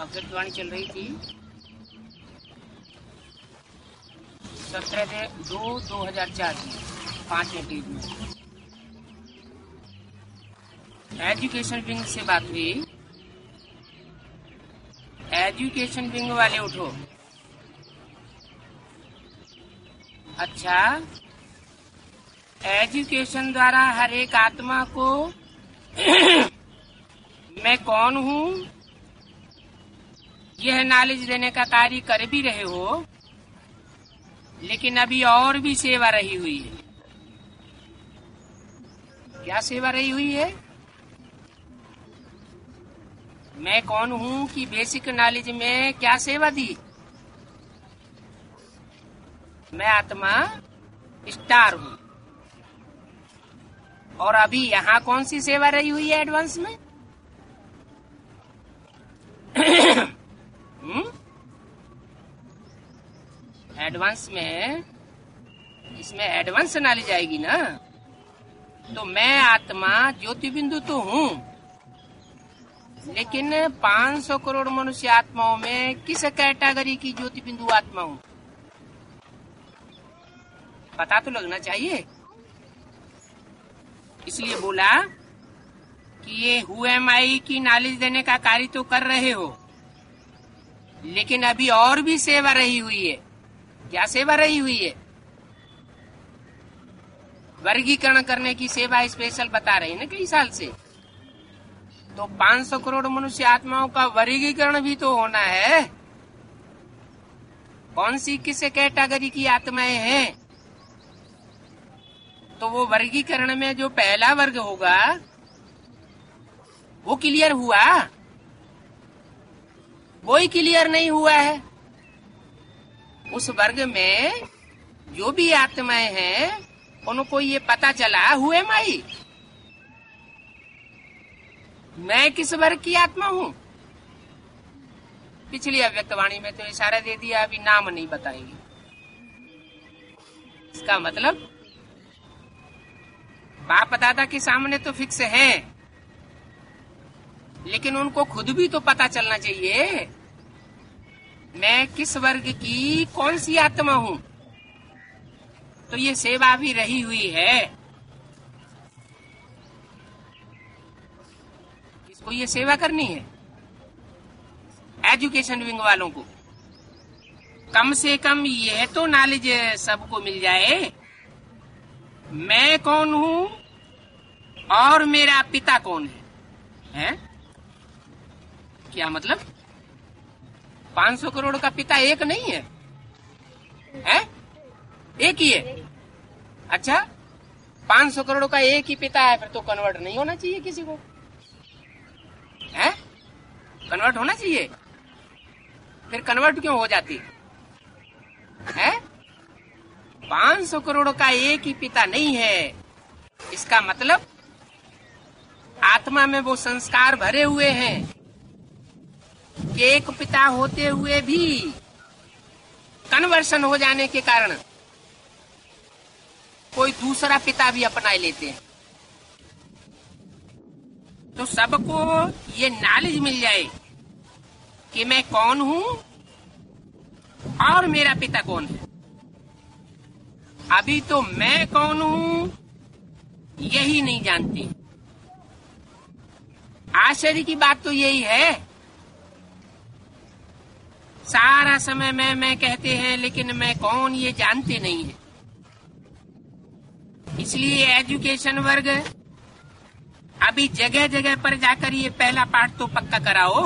आकाशवाणी चल रही थी 17/2/2004 5वें पेज में। एजुकेशन विंग से बात हुई। एजुकेशन विंग वाले उठो। अच्छा, एजुकेशन द्वारा हर एक आत्मा को मैं कौन हूँ यह नॉलेज देने का कार्य कर भी रहे हो, लेकिन अभी और भी सेवा रही हुई है। क्या सेवा रही हुई है? मैं कौन हूँ कि बेसिक नॉलेज में क्या सेवा दी? मैं आत्मा स्टार हूँ। और अभी यहाँ कौन सी सेवा रही हुई है एडवांस में? एडवांस में, इसमें एडवांस नॉलेज आएगी ना। तो मैं आत्मा ज्योति बिंदु तो हूँ, लेकिन 500 करोड़ मनुष्य आत्माओं में किस कैटेगरी की ज्योति बिंदु आत्मा हूँ? पता तो लगना चाहिए। इसलिए बोला कि ये हु एम आई की नॉलेज देने का कार्य तो कर रहे हो, लेकिन अभी और भी सेवा रही हुई है। क्या सेवा रही हुई है? वर्गीकरण करने की सेवा स्पेशल बता रही है ना कई साल से। तो 500 करोड़ मनुष्य आत्माओं का वर्गीकरण भी तो होना है। कौन सी किस कैटेगरी की आत्माएं हैं? तो वो वर्गीकरण में जो पहला वर्ग होगा वो क्लियर हुआ? वो ही क्लियर नहीं हुआ है। उस वर्ग में जो भी आत्माएं हैं उनको ये पता चला हु एम आई, मैं किस वर्ग की आत्मा हूँ। पिछली अव्यक्तवाणी में तो इशारा दे दिया, अभी नाम नहीं बताएंगे। इसका मतलब बाप दादा के सामने तो फिक्स है, लेकिन उनको खुद भी तो पता चलना चाहिए मैं किस वर्ग की कौन सी आत्मा हूँ। तो ये सेवा भी रही हुई है। किसको ये सेवा करनी है? एजुकेशन विंग वालों को। कम से कम यह तो नॉलेज सबको मिल जाए, मैं कौन हूँ और मेरा पिता कौन है? क्या मतलब? 500 करोड़ का पिता एक नहीं है? एक ही है। अच्छा, 500 करोड़ का एक ही पिता है, फिर तो कन्वर्ट नहीं होना चाहिए किसी को। कन्वर्ट होना चाहिए। फिर कन्वर्ट क्यों हो जाती है? 500 करोड़ का एक ही पिता नहीं है। इसका मतलब आत्मा में वो संस्कार भरे हुए हैं कि एक पिता होते हुए भी कन्वर्शन हो जाने के कारण कोई दूसरा पिता भी अपना लेते हैं। तो सबको ये नॉलेज मिल जाए कि मैं कौन हूँ और मेरा पिता कौन है। अभी तो मैं कौन हूँ यही नहीं जानती। आश्चर्य की बात तो यही है, सारा समय मैं कहते हैं, लेकिन मैं कौन ये जानते नहीं है। इसलिए एजुकेशन वर्ग अभी जगह जगह पर जाकर ये पहला पाठ तो पक्का कराओ।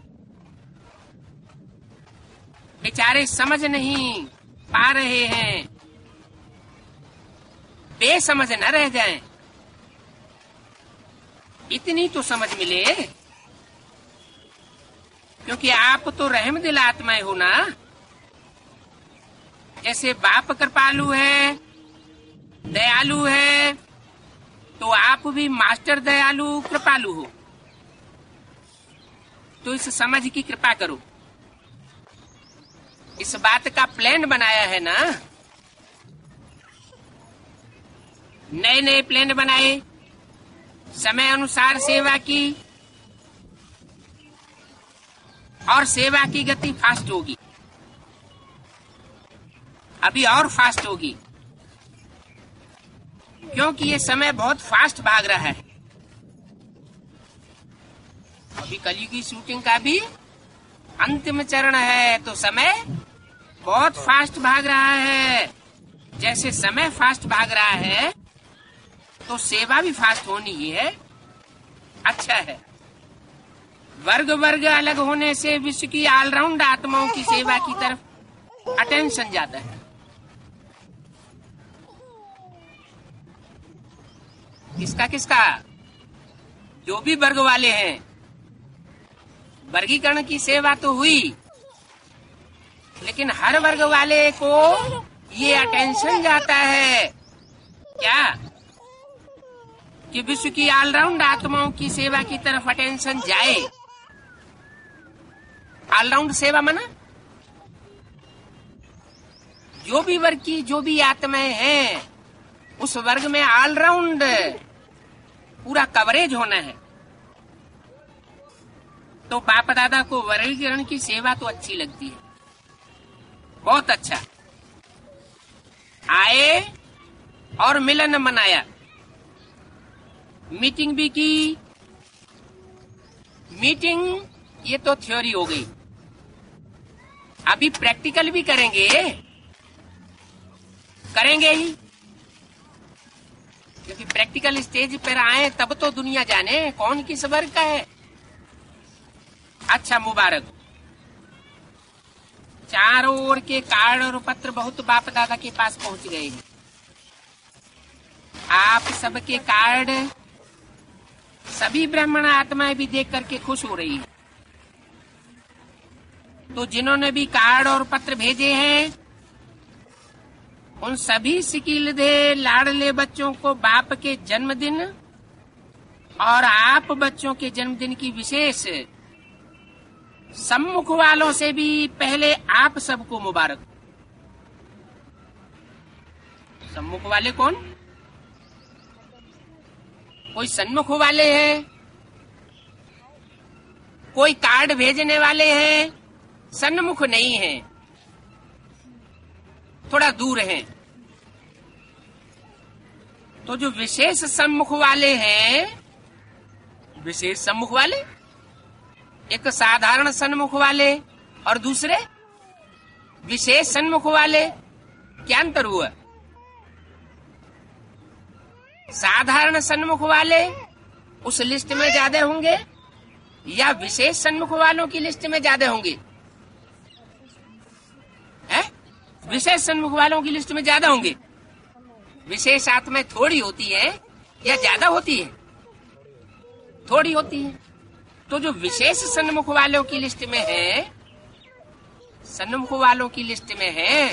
बेचारे समझ नहीं पा रहे हैं, बेसमझ न रह जाएं। इतनी तो समझ मिले, क्योंकि आप तो रहम दिल आत्माएं हो ना। जैसे बाप कृपालु है, दयालु है, तो आप भी मास्टर दयालु कृपालु हो। तो इस समझ की कृपा करो। इस बात का प्लान बनाया है ना, नए नए प्लान बनाए, समय अनुसार सेवा की, और सेवा की गति फास्ट होगी, अभी और फास्ट होगी, क्योंकि ये समय बहुत फास्ट भाग रहा है। अभी कलयुग की शूटिंग का भी अंतिम चरण है, तो समय बहुत फास्ट भाग रहा है। जैसे समय फास्ट भाग रहा है तो सेवा भी फास्ट होनी ही है। अच्छा है, वर्ग वर्ग अलग होने से विश्व की ऑलराउंड आत्माओं की सेवा की तरफ अटेंशन जाता है। किसका किसका? जो भी वर्ग वाले हैं। वर्गीकरण की सेवा तो हुई, लेकिन हर वर्ग वाले को ये अटेंशन जाता है क्या कि विश्व की ऑलराउंड आत्माओं की सेवा की तरफ अटेंशन जाए। ऑलराउंड सेवा माना जो भी वर्ग की जो भी आत्माएं हैं उस वर्ग में ऑलराउंड पूरा कवरेज होना है। तो बाप दादा को वर्गीकरण की सेवा तो अच्छी लगती है, बहुत अच्छा। आए और मिलन मनाया, मीटिंग भी की। मीटिंग ये तो थ्योरी हो गई, अभी प्रैक्टिकल भी करेंगे ही, क्योंकि प्रैक्टिकल स्टेज पर आए तब तो दुनिया जाने कौन किस वर्ग का है। अच्छा, मुबारक। चारों ओर के कार्ड और पत्र बहुत बाप दादा के पास पहुंच गए हैं। आप सबके कार्ड सभी ब्राह्मण आत्माएं भी देख करके खुश हो रही है। तो जिन्होंने भी कार्ड और पत्र भेजे हैं उन सभी सिकीलधे लाडले बच्चों को बाप के जन्मदिन और आप बच्चों के जन्मदिन की विशेष सम्मुख वालों से भी पहले आप सबको मुबारक। सम्मुख वाले कौन? कोई सन्मुख वाले हैं, कोई कार्ड भेजने वाले हैं, सन्मुख नहीं हैं, थोड़ा दूर हैं। तो जो विशेष सम्मुख वाले हैं, विशेष सम्मुख वाले, एक साधारण सन्मुख वाले और दूसरे विशेष सन्मुख वाले, क्या अंतर हुआ? साधारण सन्मुख वाले उस लिस्ट में ज्यादा होंगे या विशेष सन्मुख वालों की लिस्ट में ज्यादा होंगे? विशेष सन्मुख वालों की लिस्ट में ज्यादा होंगे। विशेष आत्माएं थोड़ी होती है या ज्यादा होती है? थोड़ी होती है। तो जो विशेष सन्मुख वालों की लिस्ट में है, सन्मुख वालों की लिस्ट में है,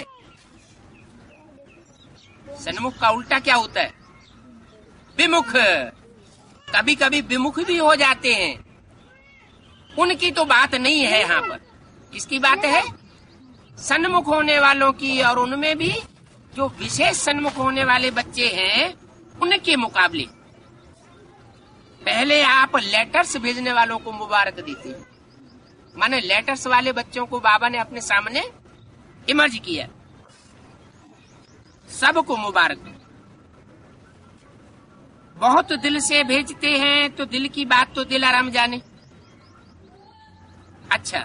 सन्मुख का उल्टा क्या होता है? विमुख। कभी कभी विमुख भी हो जाते हैं, उनकी तो बात नहीं है यहाँ पर। किसकी बात है? सन्मुख होने वालों की, और उनमें भी जो विशेष सन्मुख होने वाले बच्चे हैं उनके मुकाबले। पहले आप लेटर्स भेजने वालों को मुबारक देते हैं, माने लेटर्स वाले बच्चों को बाबा ने अपने सामने इमर्ज किया। सबको मुबारक। बहुत दिल से भेजते हैं तो दिल की बात तो दिल आराम जाने। अच्छा,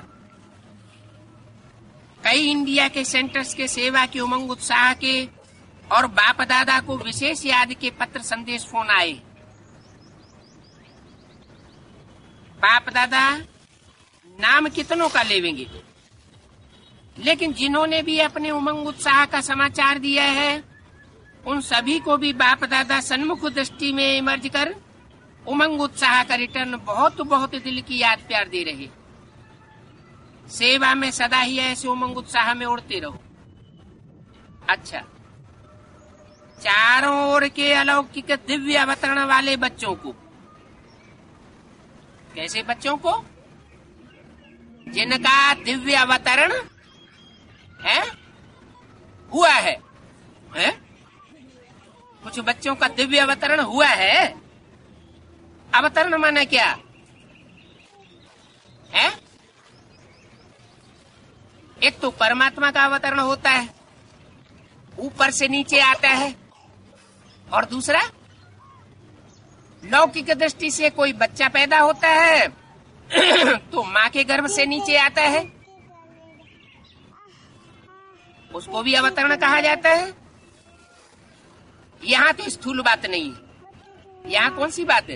कई इंडिया के सेंटर्स के सेवा के उमंग उत्साह के और बाप दादा को विशेष याद के पत्र संदेश फोन आए। बाप दादा नाम कितनों का लेवेंगे, लेकिन जिन्होंने भी अपने उमंग उत्साह का समाचार दिया है उन सभी को भी बाप दादा सन्मुख दृष्टि में इमर्ज कर उमंग उत्साह का रिटर्न बहुत बहुत दिल की याद प्यार दे रहे। सेवा में सदा ही ऐसे उमंग उत्साह में उड़ते रहो। अच्छा, चारों ओर के अलौकिक दिव्य अवतरण वाले बच्चों को, कैसे बच्चों को? जिनका दिव्य अवतरण है हुआ है? कुछ बच्चों का दिव्य अवतरण हुआ है। अवतरण माने क्या है? एक तो परमात्मा का अवतरण होता है, ऊपर से नीचे आता है, और दूसरा लौकिक दृष्टि से कोई बच्चा पैदा होता है तो माँ के गर्भ से नीचे आता है, उसको भी अवतरण कहा जाता है। यहाँ तो स्थूल बात नहीं है, यहाँ कौन सी बात है?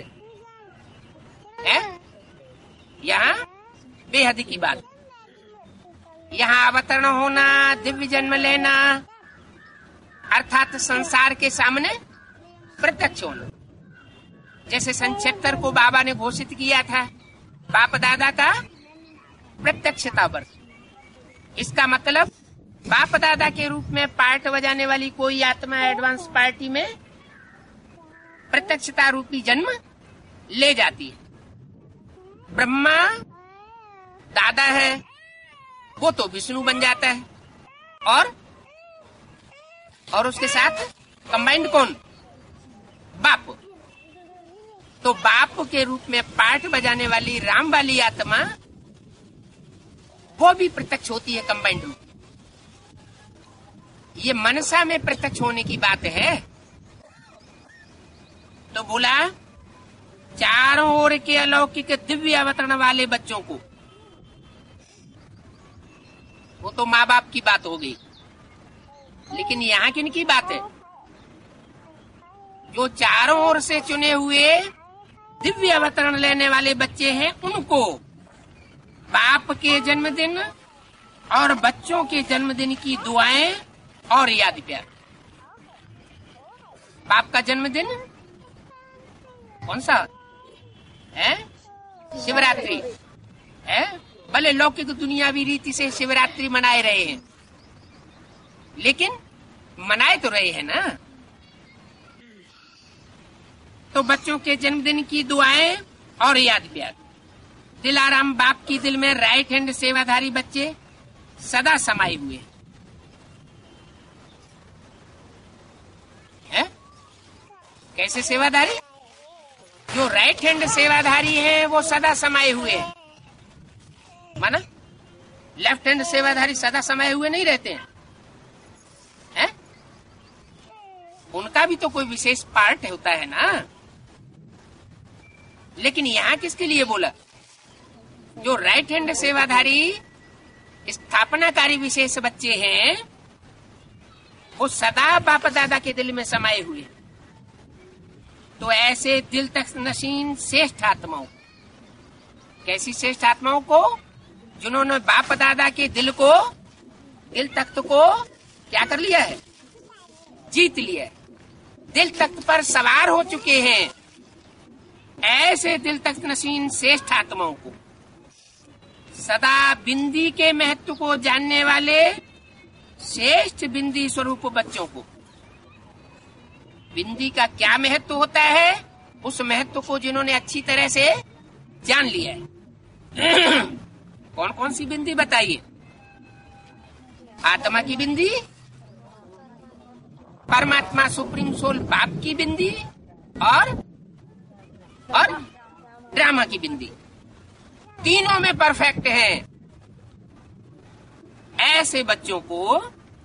यहाँ बेहद की बात। यहाँ अवतरण होना, दिव्य जन्म लेना, अर्थात संसार के सामने प्रत्यक्ष होना। जैसे सन 76 को बाबा ने घोषित किया था बाप दादा का प्रत्यक्षता वर्ष। इसका मतलब बाप दादा के रूप में पार्ट बजाने वाली कोई आत्मा एडवांस पार्टी में प्रत्यक्षता रूपी जन्म ले जाती है। ब्रह्मा दादा है, वो तो विष्णु बन जाता है, और उसके साथ कंबाइंड कौन? बाप। तो बाप के रूप में पार्ट बजाने वाली राम वाली आत्मा वो भी प्रत्यक्ष होती है कंबाइंड रूप। ये मनसा में प्रत्यक्ष होने की बात है। तो बोला चारों ओर के अलौकिक दिव्य अवतरण वाले बच्चों को, वो तो माँ बाप की बात हो गई, लेकिन यहाँ किन की बात है? जो चारों ओर से चुने हुए दिव्य अवतरण लेने वाले बच्चे हैं, उनको बाप के जन्मदिन और बच्चों के जन्मदिन की दुआएं और याद प्यार। बाप का जन्मदिन कौन सा है? शिवरात्रि है। भले लौकिक दुनियावी रीति से शिवरात्रि मनाए रहे हैं, लेकिन मनाए तो रहे हैं ना। तो बच्चों के जन्मदिन की दुआएं और याद प्यार। दिलाराम बाप की दिल में राइट हैंड सेवाधारी बच्चे सदा समाये हुए हैं। कैसे सेवाधारी? जो राइट हैंड सेवाधारी हैं वो सदा समाये हुए हैं। माना लेफ्ट हैंड सेवाधारी सदा समाये हुए नहीं रहते हैं, हैं? उनका भी तो कोई विशेष पार्ट होता है ना। लेकिन यहाँ किसके लिए बोला? जो राइट हैंड सेवाधारी स्थापनाकारी विशेष बच्चे हैं, वो सदा बाप दादा के दिल में समाये हुए। तो ऐसे दिल तक नशीन श्रेष्ठ आत्माओं, कैसी श्रेष्ठ आत्माओं को? जिन्होंने बाप दादा के दिल तख्त को क्या कर लिया है? जीत लिया है। दिल तख्त पर सवार हो चुके हैं। ऐसे दिल तख्त नशीन श्रेष्ठ आत्माओं को, सदा बिंदी के महत्व को जानने वाले श्रेष्ठ बिंदी स्वरूप बच्चों को, बिंदी का क्या महत्व होता है, उस महत्व को जिन्होंने अच्छी तरह से जान लिया है। कौन कौन सी बिंदी बताइए? आत्मा की बिंदी, परमात्मा सुप्रीम सोल बाप की बिंदी, और ड्रामा की बिंदी। तीनों में परफेक्ट हैं। ऐसे बच्चों को,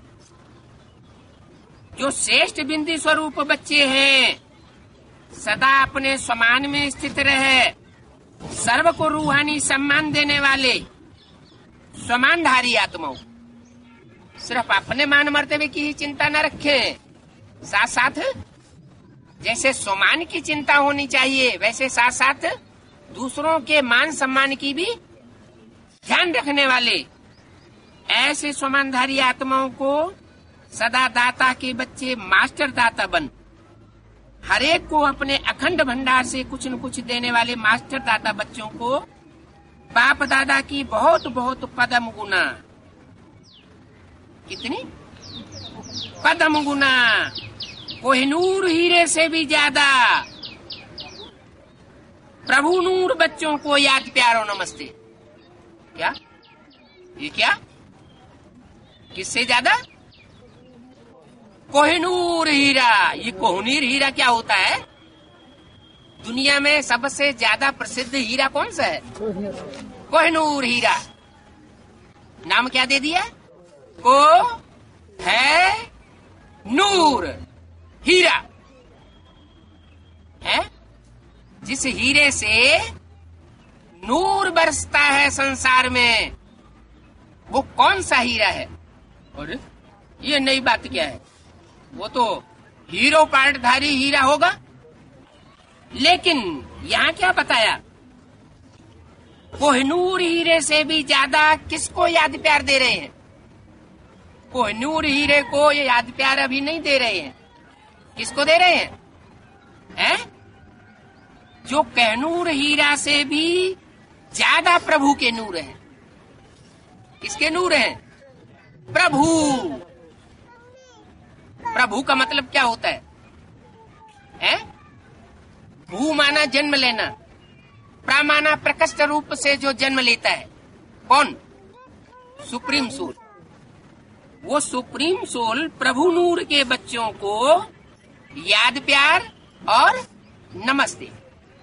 जो श्रेष्ठ बिंदी स्वरूप बच्चे हैं, सदा अपने समान में स्थित रहे, सर्व को रूहानी सम्मान देने वाले स्वमानधारी आत्माओं, सिर्फ अपने मान मर्तबे की ही चिंता न रखें, साथ साथ जैसे स्वमान की चिंता होनी चाहिए, वैसे साथ साथ दूसरों के मान सम्मान की भी ध्यान रखने वाले ऐसे स्वमानधारी आत्माओं को सदा दाता के बच्चे मास्टर दाता बन, हरेक को अपने अखंड भंडार से कुछ न कुछ देने वाले मास्टर दाता बच्चों को बाप दादा की बहुत बहुत पदम गुना, कितनी पदम गुना, कोहिनूर हीरे से भी ज्यादा प्रभु नूर बच्चों को याद प्यारो नमस्ते। क्या ये क्या? किससे ज्यादा? कोहिनूर हीरा। ये कोहिनूर हीरा क्या होता है? दुनिया में सबसे ज्यादा प्रसिद्ध हीरा कौन सा है? कोहिनूर हीरा। नाम क्या दे दिया? को है नूर, हीरा है। जिस हीरे से नूर बरसता है संसार में, वो कौन सा हीरा है? और ये नई बात क्या है? वो तो हीरो पार्टधारी हीरा होगा। लेकिन यहाँ क्या बताया? कोहिनूर हीरे से भी ज्यादा किसको याद प्यार दे रहे हैं? कोहिनूर हीरे को ये याद प्यार अभी नहीं दे रहे हैं। किसको दे रहे हैं? हैं? जो कोहिनूर हीरा से भी ज्यादा प्रभु के नूर हैं। किसके नूर हैं? प्रभु। प्रभु का मतलब क्या होता है? हैं? भू माना जन्म लेना, प्रा माना प्रकट रूप से जो जन्म लेता है। कौन? Supreme soul. वो सुप्रीम सोल प्रभु नूर के बच्चों को याद प्यार और नमस्ते।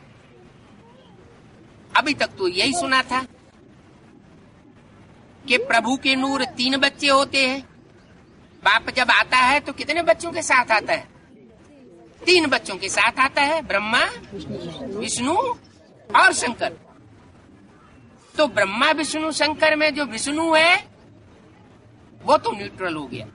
अभी तक तो यही सुना था कि प्रभु के नूर 3 बच्चे होते हैं। बाप जब आता है तो कितने बच्चों के साथ आता है? 3 बच्चों के साथ आता है, ब्रह्मा, विष्णु और शंकर। तो ब्रह्मा विष्णु शंकर में जो विष्णु है वो तो न्यूट्रल हो गया,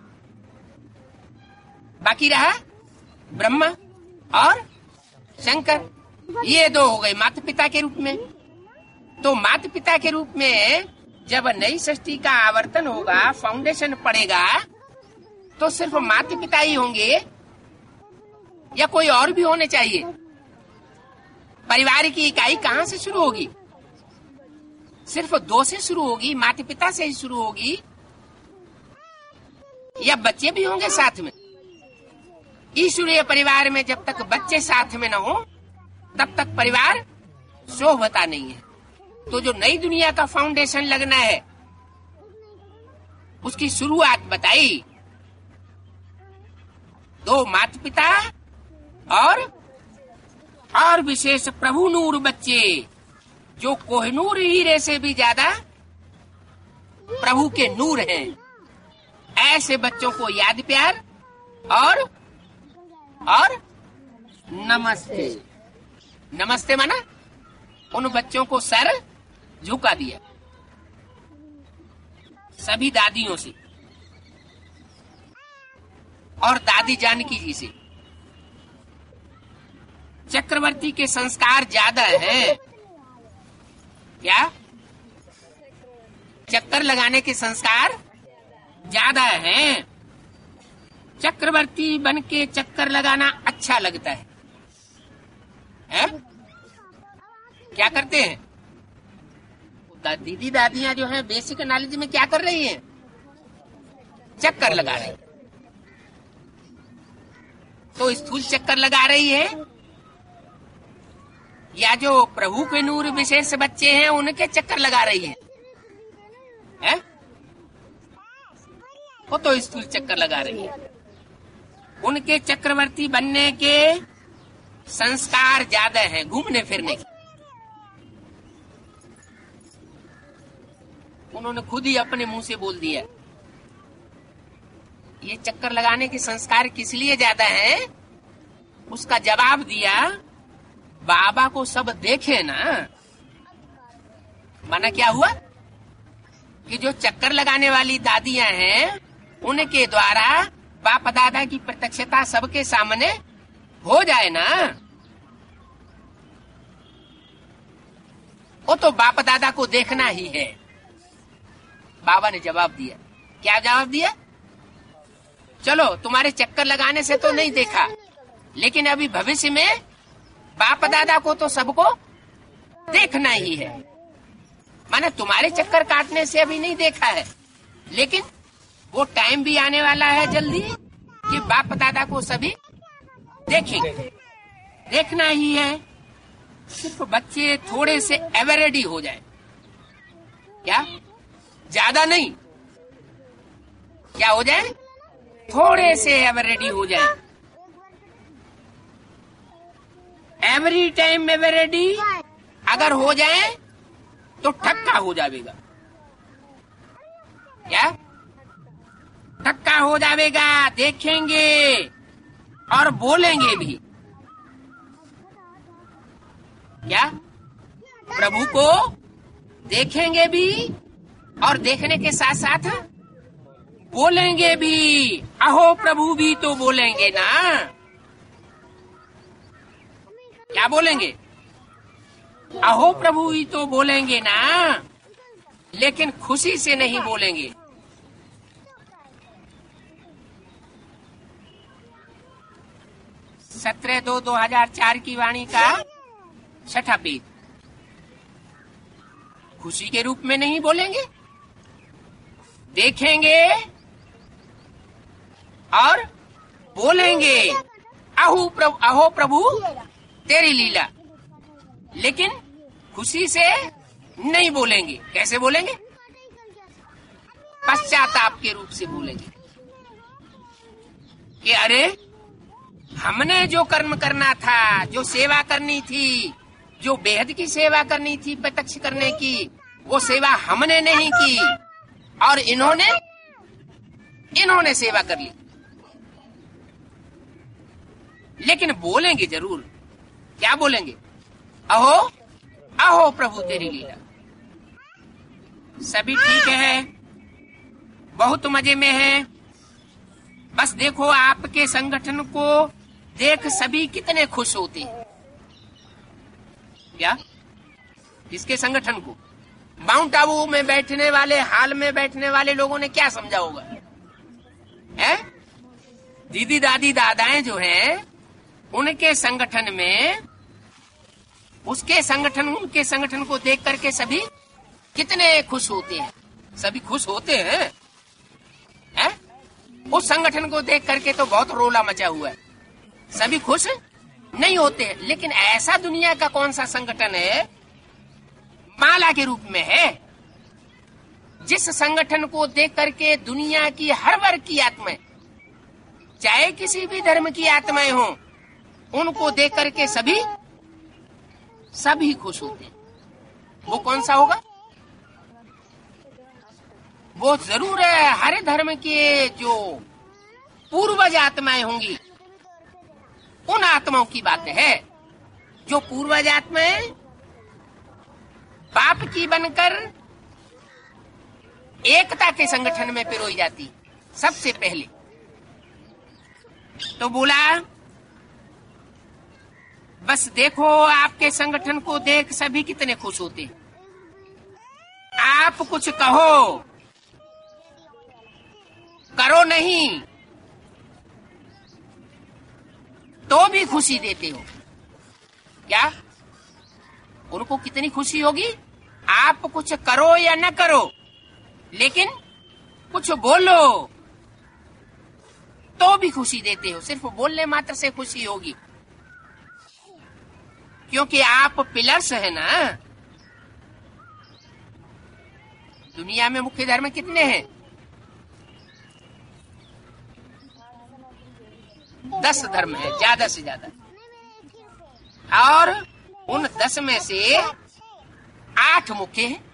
बाकी रहा ब्रह्मा और शंकर। ये 2 हो गए माता पिता के रूप में। तो माता पिता के रूप में जब नई सृष्टि का आवर्तन होगा, फाउंडेशन पड़ेगा, तो सिर्फ माता पिता ही होंगे या कोई और भी होने चाहिए? परिवार की इकाई कहाँ से शुरू होगी? सिर्फ 2 से शुरू होगी, माता पिता से ही शुरू होगी, या बच्चे भी होंगे साथ में? ईश्वरीय परिवार में जब तक बच्चे साथ में न हो तब तक परिवार शोभता नहीं है। तो जो नई दुनिया का फाउंडेशन लगना है उसकी शुरुआत बताई। 2 माता पिता और विशेष प्रभु नूर बच्चे, जो कोहिनूर हीरे से भी ज्यादा प्रभु के नूर हैं। ऐसे बच्चों को याद प्यार और नमस्ते। नमस्ते माना उन बच्चों को सर झुका दिया सभी दादियों से और दादी जानकी जी से। चक्रवर्ती के संस्कार ज्यादा हैं क्या? चक्कर लगाने के संस्कार ज्यादा हैं। चक्रवर्ती बन के चक्कर लगाना अच्छा लगता है? क्या करते हैं? दीदी दादियां जो हैं बेसिक नॉलेज में क्या कर रही हैं? चक्कर लगा रही। तो स्थूल चक्कर लगा रही है या जो प्रभु के नूर विशेष बच्चे हैं उनके चक्कर लगा रही है? वो तो स्थूल चक्कर लगा रही है। उनके चक्रवर्ती बनने के संस्कार ज्यादा हैं, घूमने फिरने के। उन्होंने खुद ही अपने मुंह से बोल दिया। ये चक्कर लगाने के संस्कार किस लिए ज्यादा हैं? उसका जवाब दिया, बाबा को सब देखे ना। माना क्या हुआ कि जो चक्कर लगाने वाली दादियां हैं उनके द्वारा बाप दादा की प्रत्यक्षता सबके सामने हो जाए ना। वो तो बाप दादा को देखना ही है। बाबा ने जवाब दिया। क्या जवाब दिया? चलो तुम्हारे चक्कर लगाने से तो नहीं देखा, लेकिन अभी भविष्य में बाप दादा को तो सबको देखना ही है। माने तुम्हारे चक्कर काटने से अभी नहीं देखा है, लेकिन वो टाइम भी आने वाला है जल्दी कि बाप दादा को सभी देखेंगे। देखना ही है। सिर्फ बच्चे थोड़े से एवरेडी हो जाए, क्या ज्यादा नहीं, क्या हो जाए? थोड़े से एवरेडी हो जाए। एवरी टाइम एवरेडी अगर हो जाए तो ठक्का हो जाएगा। क्या धक्का हो जाएगा, देखेंगे और बोलेंगे भी। क्या प्रभु को देखेंगे भी और देखने के साथ साथ बोलेंगे भी। अहो प्रभु भी तो बोलेंगे ना। क्या बोलेंगे? अहो प्रभु ही तो बोलेंगे ना, लेकिन खुशी से नहीं बोलेंगे। 17/2/2004 की वाणी का 6ठा पेज। खुशी के रूप में नहीं बोलेंगे, देखेंगे और बोलेंगे अहो प्रभु तेरी लीला, लेकिन खुशी से नहीं बोलेंगे। कैसे बोलेंगे? पश्चाताप के रूप से बोलेंगे कि अरे हमने जो कर्म करना था, जो सेवा करनी थी, जो बेहद की सेवा करनी थी प्रत्यक्ष करने की, वो सेवा हमने नहीं की और इन्होंने सेवा कर ली। लेकिन बोलेंगे जरूर। क्या बोलेंगे? अहो प्रभु तेरी लीला। सभी ठीक है, बहुत मजे में है। बस देखो आपके संगठन को देख सभी कितने खुश होते हैं। क्या? इसके संगठन को माउंट आबू में बैठने वाले, हाल में बैठने वाले लोगों ने क्या समझा होगा? है दीदी दादी दादाएं जो हैं, उनके संगठन में उनके संगठन को देख करके सभी कितने खुश होते हैं। सभी खुश होते हैं, हैं? उस संगठन को देख करके तो बहुत रोला मचा हुआ है। सभी खुश नहीं होते हैं। लेकिन ऐसा दुनिया का कौन सा संगठन है, माला के रूप में है, जिस संगठन को देख करके दुनिया की हर वर्ग की आत्माएं, चाहे किसी भी धर्म की आत्माएं हो, उनको देख करके सभी खुश होते हैं। वो कौन सा होगा? वो जरूर है हर धर्म के जो पूर्वज आत्माएं होंगी, उन आत्माओं की बात है। जो पूर्वज आत्माएं बाप की बनकर एकता के संगठन में पिरोई जाती सबसे पहले। तो बोला बस देखो आपके संगठन को देख सभी कितने खुश होते हैं। आप कुछ कहो, करो नहीं तो भी खुशी देते हो। क्या? उनको कितनी खुशी होगी? आप कुछ करो या न करो, लेकिन कुछ बोलो तो भी खुशी देते हो। सिर्फ बोलने मात्र से खुशी होगी, क्योंकि आप पिलर्स है ना। दुनिया में मुख्य धर्म कितने हैं? 10 धर्म है, ज्यादा से ज्यादा। और उन 10 में से 8 मुख्य हैं।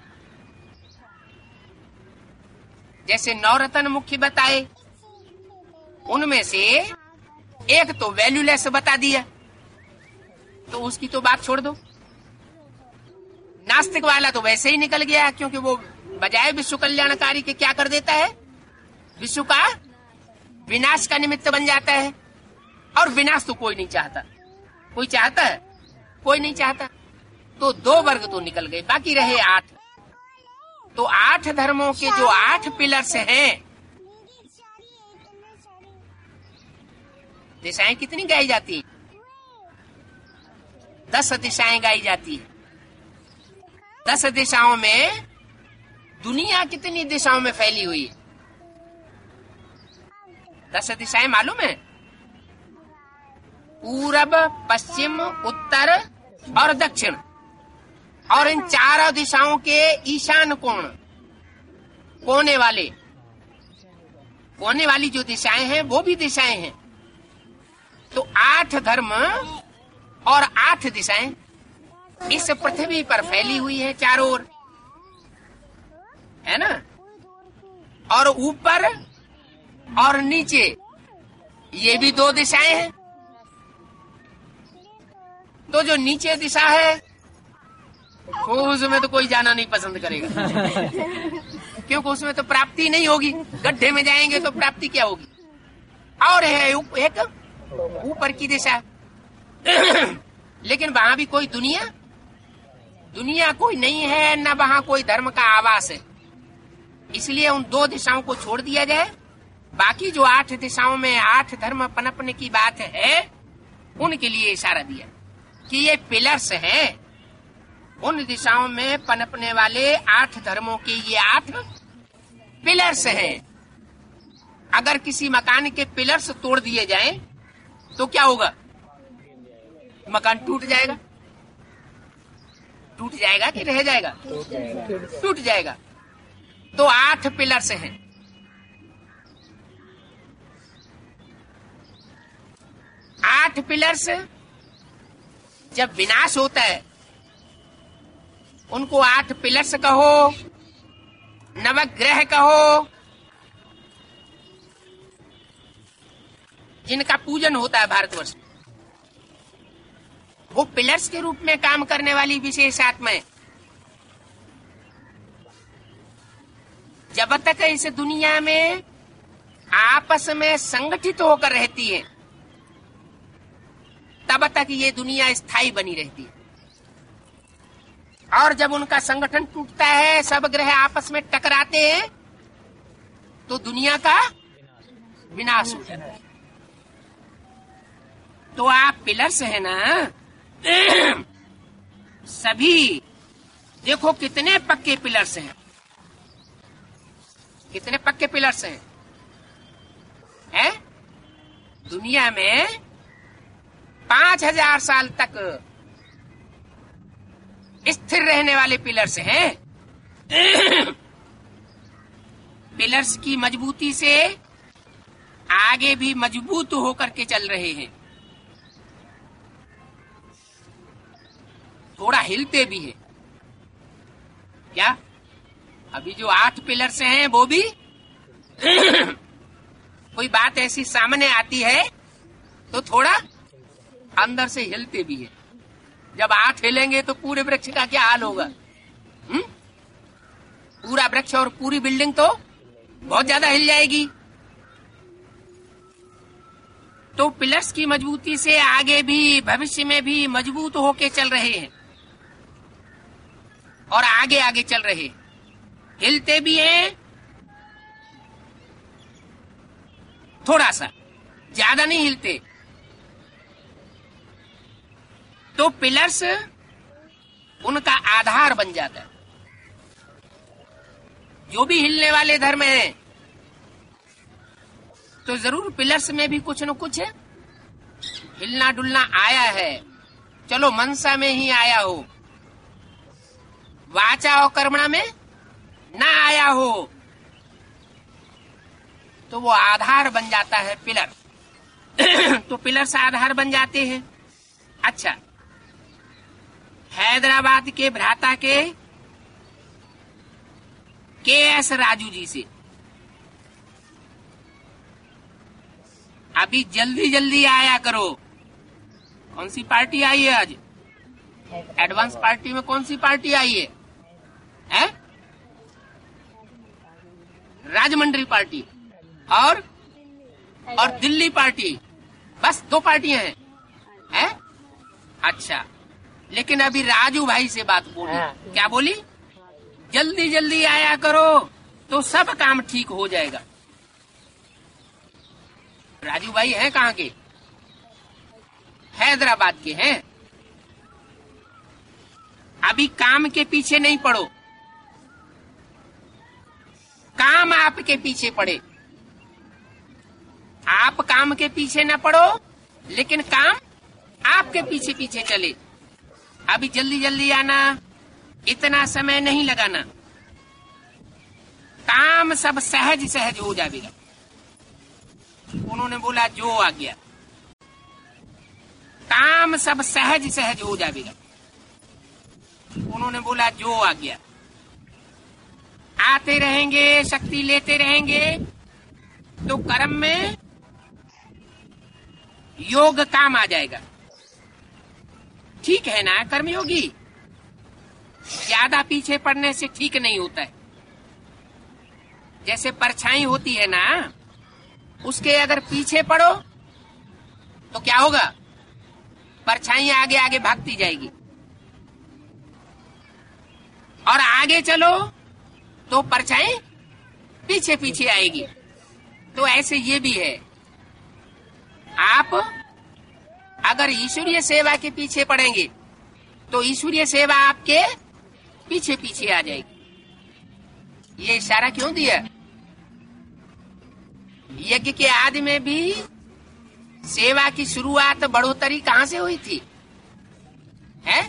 जैसे 9 रत्न मुख्य बताए, उनमें से एक तो वैल्यूलेस बता दिया, तो उसकी तो बात छोड़ दो। नास्तिक वाला तो वैसे ही निकल गया, क्योंकि वो बजाय विश्व कल्याणकारी के क्या कर देता है? विश्व का विनाश का निमित्त बन जाता है। और विनाश तो कोई नहीं चाहता। कोई चाहता है? कोई नहीं चाहता। तो 2 वर्ग तो निकल गए, बाकी रहे 8। तो 8 धर्मों के जो 8 पिलर्स हैं, दिशाएं कितनी गाई जाती है? 10 दिशाएं गाई जाती है। 10 दिशाओं में दुनिया कितनी दिशाओं में फैली हुई है? 10 दिशाएं मालूम है? पूरब, पश्चिम, उत्तर और दक्षिण। और इन 4 दिशाओं के ईशान कोने वाली जो दिशाएं हैं, वो भी दिशाएं हैं। तो 8 धर्म और 8 दिशाएं इस पृथ्वी पर फैली हुई है चारों ओर, है ना। और ऊपर और नीचे, ये भी दो दिशाएं हैं। तो जो नीचे दिशा है उसमें तो कोई जाना नहीं पसंद करेगा क्योंकि उसमें तो प्राप्ति नहीं होगी, गड्ढे में जाएंगे तो प्राप्ति क्या होगी। और है एक ऊपर की दिशा लेकिन वहां भी कोई दुनिया कोई नहीं है, न वहां कोई धर्म का आवास है। इसलिए उन दो दिशाओं को छोड़ दिया जाए। बाकी जो 8 दिशाओं में 8 धर्म पनपने की बात है, उनके लिए इशारा दिया कि ये पिलर्स हैं। उन दिशाओं में पनपने वाले 8 धर्मों के ये 8 पिलर्स हैं। अगर किसी मकान के पिलर्स तोड़ दिए जाएं तो क्या होगा? मकान टूट जाएगा। टूट जाएगा कि रह जाएगा? टूट जाएगा। तो 8 पिलर्स हैं। आठ पिलर्स जब विनाश होता है उनको 8 पिलर्स कहो, नवग्रह कहो, जिनका पूजन होता है भारतवर्ष में। वो पिलर्स के रूप में काम करने वाली विशेष आत्माएं जब तक इस दुनिया में आपस में संगठित होकर रहती है तब तक ये दुनिया स्थायी बनी रहती है। और जब उनका संगठन टूटता है, सब ग्रह आपस में टकराते हैं, तो दुनिया का विनाश हो जाता है। तो आप पिलर्स है ना, सभी देखो कितने पक्के पिलर्स हैं। कितने पक्के पिलर्स हैं? दुनिया में 5000 साल तक स्थिर रहने वाले पिलर्स हैं। पिलर्स की मजबूती से आगे भी मजबूत होकर के चल रहे हैं। थोड़ा हिलते भी हैं। क्या अभी जो 8 पिलर्स हैं वो भी कोई बात ऐसी सामने आती है तो थोड़ा अंदर से हिलते भी है। जब 8 हिलेंगे तो पूरे वृक्ष का क्या हाल होगा? पूरा वृक्ष और पूरी बिल्डिंग तो बहुत ज्यादा हिल जाएगी। तो पिलर्स की मजबूती से आगे भी भविष्य में भी मजबूत होके चल रहे हैं और आगे आगे चल रहे हैं। हिलते भी हैं, थोड़ा सा, ज्यादा नहीं हिलते। तो पिलर्स उनका आधार बन जाता है। जो भी हिलने वाले धर्म हैं तो जरूर पिलर्स में भी कुछ न कुछ हिलना डुलना आया है। चलो मनसा में ही आया हो, वाचा और कर्मणा में ना आया हो, तो वो आधार बन जाता है पिलर। तो पिलर्स आधार बन जाते हैं। अच्छा, हैदराबाद के भ्राता के KS राजू जी से अभी जल्दी जल्दी आया करो। कौन सी पार्टी आई है आज? एडवांस पार्टी में कौन सी पार्टी आई है? राजमंड्री पार्टी और दिल्ली पार्टी, बस 2 पार्टियां हैं। अच्छा, लेकिन अभी राजू भाई से बात बोली। क्या बोली? जल्दी जल्दी आया करो तो सब काम ठीक हो जाएगा। राजू भाई हैं कहाँ के? हैदराबाद के हैं। अभी काम के पीछे नहीं पड़ो, काम आपके पीछे पड़े। आप काम के पीछे न पड़ो, लेकिन काम आपके पीछे पीछे चले। अभी जल्दी जल्दी आना, इतना समय नहीं लगाना, काम सब सहज सहज हो जाएगा। उन्होंने बोला जो आ गया, काम सब सहज सहज हो जाएगा। उन्होंने बोला जो आ गया, आते रहेंगे, शक्ति लेते रहेंगे, तो कर्म में योग काम आ जाएगा। ठीक है ना कर्मयोगी? ज्यादा पीछे पड़ने से ठीक नहीं होता है। जैसे परछाई होती है ना, उसके अगर पीछे पड़ो तो क्या होगा? परछाई आगे आगे भागती जाएगी, और आगे चलो तो परछाई पीछे पीछे आएगी। तो ऐसे ये भी है, आप अगर ईश्वरीय सेवा के पीछे पड़ेंगे तो ईश्वरीय सेवा आपके पीछे पीछे आ जाएगी। ये इशारा क्यों दिया? यज्ञ के आदि में भी सेवा की शुरुआत बढ़ोतरी कहां से हुई थी? है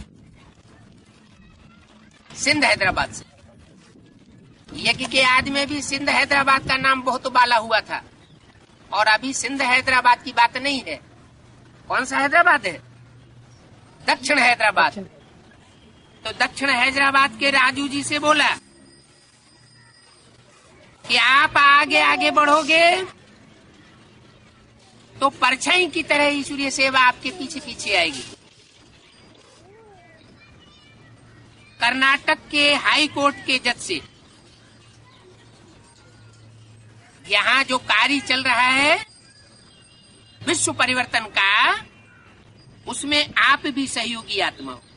सिंध हैदराबाद से। यज्ञ के आदि में भी सिंध हैदराबाद का नाम बहुत बाला हुआ था, और अभी सिंध हैदराबाद की बात नहीं है। कौन सा हैदराबाद है? दक्षिण हैदराबाद। तो दक्षिण हैदराबाद के राजू जी से बोला कि आप आगे आगे बढ़ोगे तो परछाई की तरह ईश्वरीय सेवा आपके पीछे पीछे आएगी। कर्नाटक के हाई कोर्ट के जज से यहाँ जो कार्य चल रहा है विश्व परिवर्तन का, उसमें आप भी सहयोगी आत्मा हो।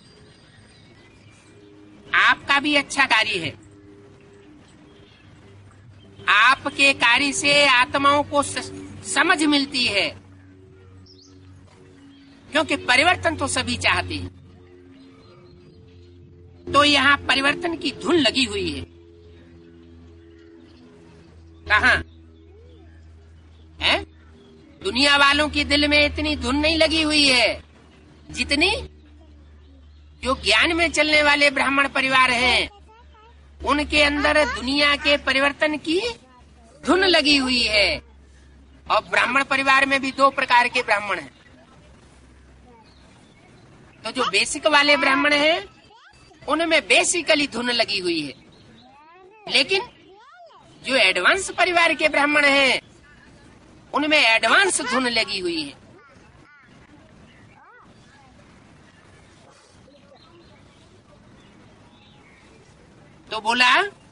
आपका भी अच्छा कार्य है। आपके कार्य से आत्माओं को समझ मिलती है, क्योंकि परिवर्तन तो सभी चाहते हैं। तो यहाँ परिवर्तन की धुन लगी हुई है। कहाँ है? दुनिया वालों के दिल में इतनी धुन नहीं लगी हुई है जितनी जो ज्ञान में चलने वाले ब्राह्मण परिवार हैं, उनके अंदर दुनिया के परिवर्तन की धुन लगी हुई है। और ब्राह्मण परिवार में भी दो प्रकार के ब्राह्मण हैं। तो जो बेसिक वाले ब्राह्मण हैं, उनमें बेसिकली धुन लगी हुई है, लेकिन जो एडवांस परिवार के ब्राह्मण हैं, उनमें एडवांस धुन लगी हुई है। तो बोला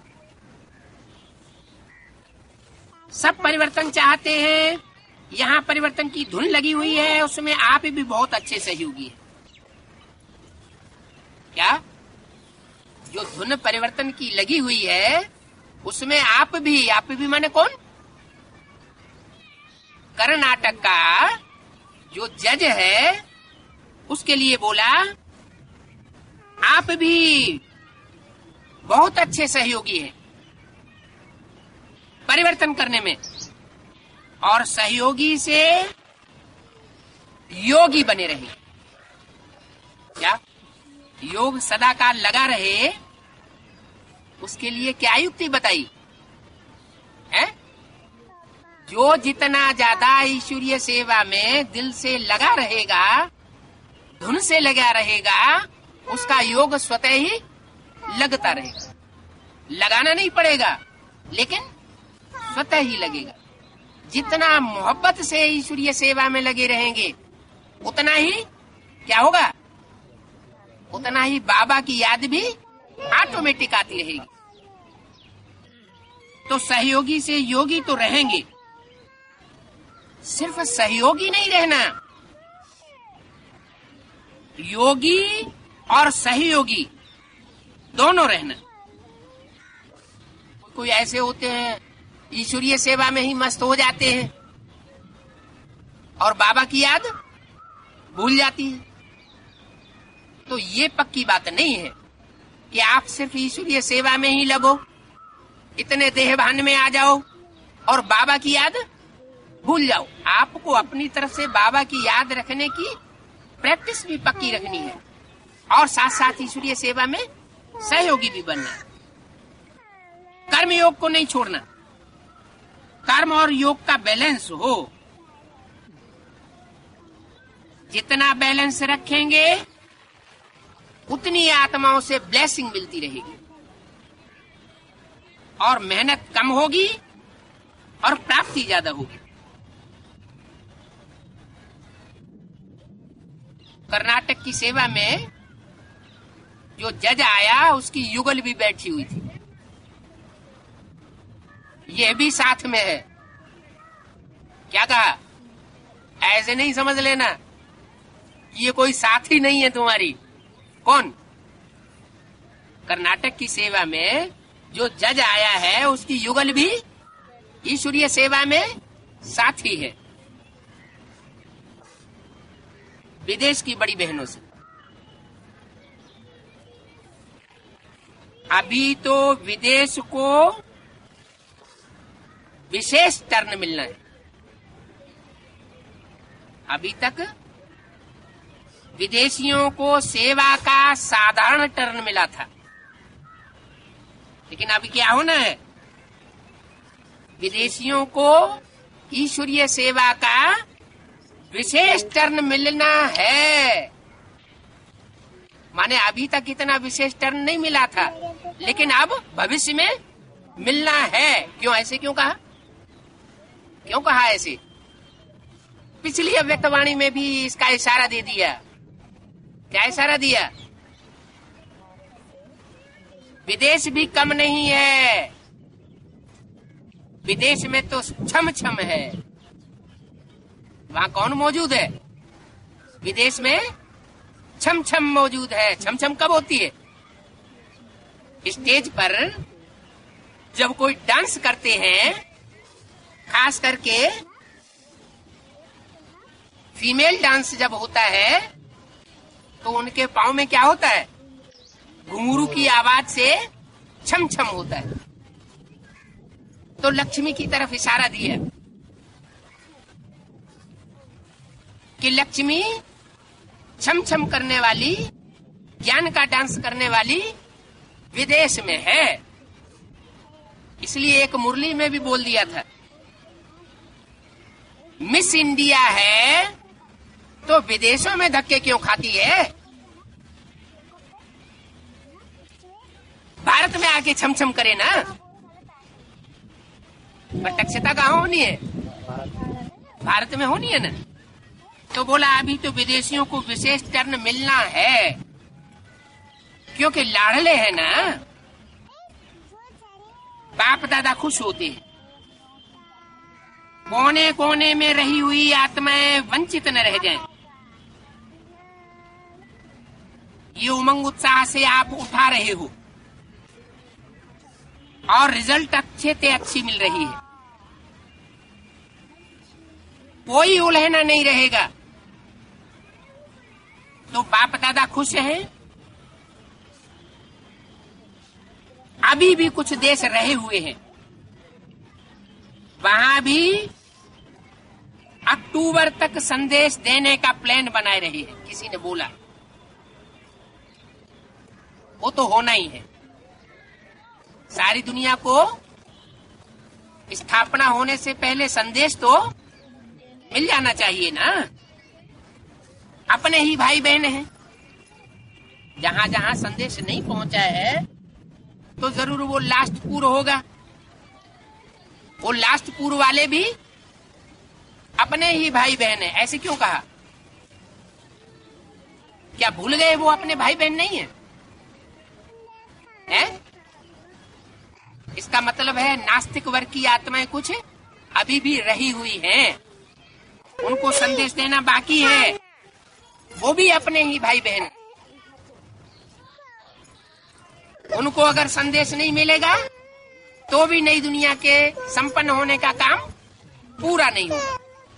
सब परिवर्तन चाहते हैं, यहाँ परिवर्तन की धुन लगी हुई है, उसमें आप भी बहुत अच्छे सहयोगी हैं। क्या? जो धुन परिवर्तन की लगी हुई है उसमें आप भी माने कौन? कर्नाटक का जो जज है उसके लिए बोला आप भी बहुत अच्छे सहयोगी हैं परिवर्तन करने में, और सहयोगी से योगी बने रहे। क्या? योग सदा काल लगा रहे, उसके लिए क्या युक्ति बताई है? जो जितना ज्यादा ईश्वरीय सेवा में दिल से लगा रहेगा, धुन से लगा रहेगा, उसका योग स्वतः ही लगता रहेगा। लगाना नहीं पड़ेगा, लेकिन स्वतः ही लगेगा। जितना मोहब्बत से ईश्वरीय सेवा में लगे रहेंगे, उतना ही क्या होगा? उतना ही बाबा की याद भी ऑटोमेटिक आती रहेगी। तो सहयोगी से योगी तो रहेंगे, सिर्फ सहयोगी नहीं रहना, योगी और सहयोगी दोनों रहना। कोई ऐसे होते हैं ईश्वरीय सेवा में ही मस्त हो जाते हैं और बाबा की याद भूल जाती है। तो ये पक्की बात नहीं है कि आप सिर्फ ईश्वरीय सेवा में ही लगो, इतने देहभान में आ जाओ और बाबा की याद भूल जाओ। आपको अपनी तरफ से बाबा की याद रखने की प्रैक्टिस भी पक्की रखनी है, और साथ साथ ईश्वरीय सेवा में सहयोगी भी बनना है। कर्म योग को नहीं छोड़ना, कर्म और योग का बैलेंस हो। जितना बैलेंस रखेंगे उतनी आत्माओं से ब्लेसिंग मिलती रहेगी। और मेहनत कम होगी और प्राप्ति ज्यादा होगी। कर्नाटक की सेवा में जो जज आया उसकी युगल भी बैठी हुई थी, यह भी साथ में है। क्या कहा? ऐसे नहीं समझ लेना ये कोई साथी नहीं है तुम्हारी। कौन? कर्नाटक की सेवा में जो जज आया है उसकी युगल भी ईश्वरीय सेवा में साथी है, विदेश की बड़ी बहनों से। अभी तो विदेश को विशेष टर्न मिलना है। अभी तक विदेशियों को सेवा का साधारण टर्न मिला था, लेकिन अभी क्या होना है? विदेशियों को ईश्वरीय सेवा का विशेष टर्न मिलना है। माने अभी तक इतना विशेष टर्न नहीं मिला था, लेकिन अब भविष्य में मिलना है। क्यों? ऐसे क्यों कहा? क्यों कहा ऐसे? पिछली अव्यक्तवाणी में भी इसका इशारा दे दिया। क्या इशारा दिया? विदेश भी कम नहीं है, विदेश में तो छम छम है। वहां कौन मौजूद है? विदेश में छम छम मौजूद है। छम छम कब होती है? स्टेज पर जब कोई डांस करते हैं, खास करके फीमेल डांस जब होता है, तो उनके पांव में क्या होता है? घुंघरू की आवाज से छम छम होता है। तो लक्ष्मी की तरफ इशारा दिया कि लक्ष्मी छम छम करने वाली, ज्ञान का डांस करने वाली विदेश में है। इसलिए एक मुरली में भी बोल दिया था, मिस इंडिया है तो विदेशों में धक्के क्यों खाती है? भारत में आके छम छम करे ना। प्रत्यक्षता कहाँ होनी है? भारत में होनी है ना। तो बोला अभी तो विदेशियों को विशेष टर्न मिलना है, क्योंकि लाडले हैं ना, बाप दादा खुश होते हैं। कोने कोने में रही हुई आत्माएं वंचित न रह जाएं। ये उमंग उत्साह से आप उठा रहे हो और रिजल्ट अच्छे से अच्छी मिल रही है। कोई उलझना नहीं रहेगा। तो बाप दादा खुश हैं। अभी भी कुछ देश रहे हुए हैं, वहां भी अक्टूबर तक संदेश देने का प्लान बनाए रहे हैं। किसी ने बोला वो तो होना ही है। सारी दुनिया को स्थापना होने से पहले संदेश तो मिल जाना चाहिए ना। अपने ही भाई बहन हैं, जहां जहां संदेश नहीं पहुंचा है तो जरूर वो लास्ट पूर्व होगा। वो लास्ट पूर्व वाले भी अपने ही भाई बहन है। ऐसे क्यों कहा? क्या भूल गए वो अपने भाई बहन नहीं है? हैं? इसका मतलब है नास्तिक वर्ग की आत्माएं कुछ अभी भी रही हुई हैं, उनको संदेश देना बाकी है। वो भी अपने ही भाई बहन, उनको अगर संदेश नहीं मिलेगा तो भी नई दुनिया के संपन्न होने का काम पूरा नहीं होगा।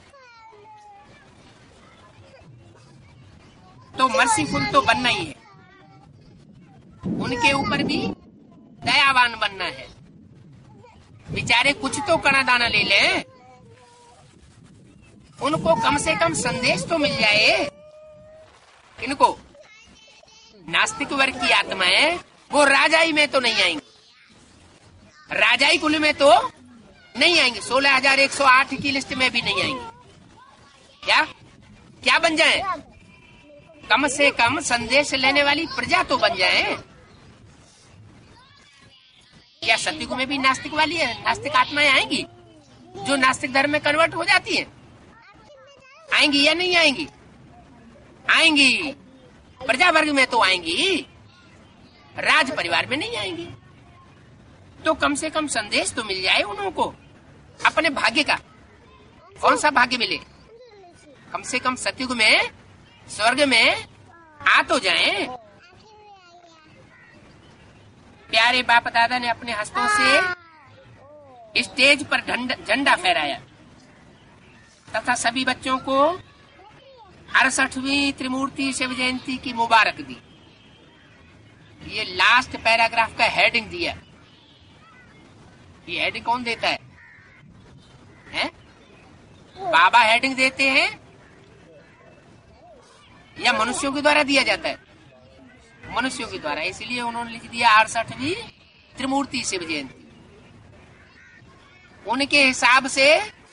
तो मर्सीफुल तो बनना ही है, उनके ऊपर भी दयावान बनना है। बेचारे कुछ तो कणा दाना ले लें, उनको कम से कम संदेश तो मिल जाए। इनको नास्तिक वर्ग की आत्माएं वो राजाई में तो नहीं आएंगी, राजाई कुल में तो नहीं आएंगे, 16,108 की लिस्ट में भी नहीं आएंगे। क्या बन जाए? कम से कम संदेश लेने वाली प्रजा तो बन जाए। क्या सतयुग में भी नास्तिक वाली है, नास्तिक आत्माएं आएंगी जो नास्तिक धर्म में कन्वर्ट हो जाती हैं? आएंगी या नहीं आएंगी? आएंगी। प्रजा वर्ग में तो आएंगी, राज परिवार में नहीं आएंगी। तो कम से कम संदेश तो मिल जाए उन्हों को अपने भाग्य का। कौन सा भाग्य मिले? कम से कम सतयुग में, स्वर्ग में आ तो जाएं। प्यारे बाप दादा ने अपने हस्तों से स्टेज पर झंडा फहराया तथा सभी बच्चों को 68वीं त्रिमूर्ति शिव जयंती की मुबारक दी। ये लास्ट पैराग्राफ का हेडिंग दिया। ये हेडिंग कौन देता है? हैं? बाबा हेडिंग देते हैं या मनुष्यों के द्वारा दिया जाता है? मनुष्यों के द्वारा। इसलिए उन्होंने लिख दिया 68वीं त्रिमूर्ति शिव जयंती। उनके हिसाब से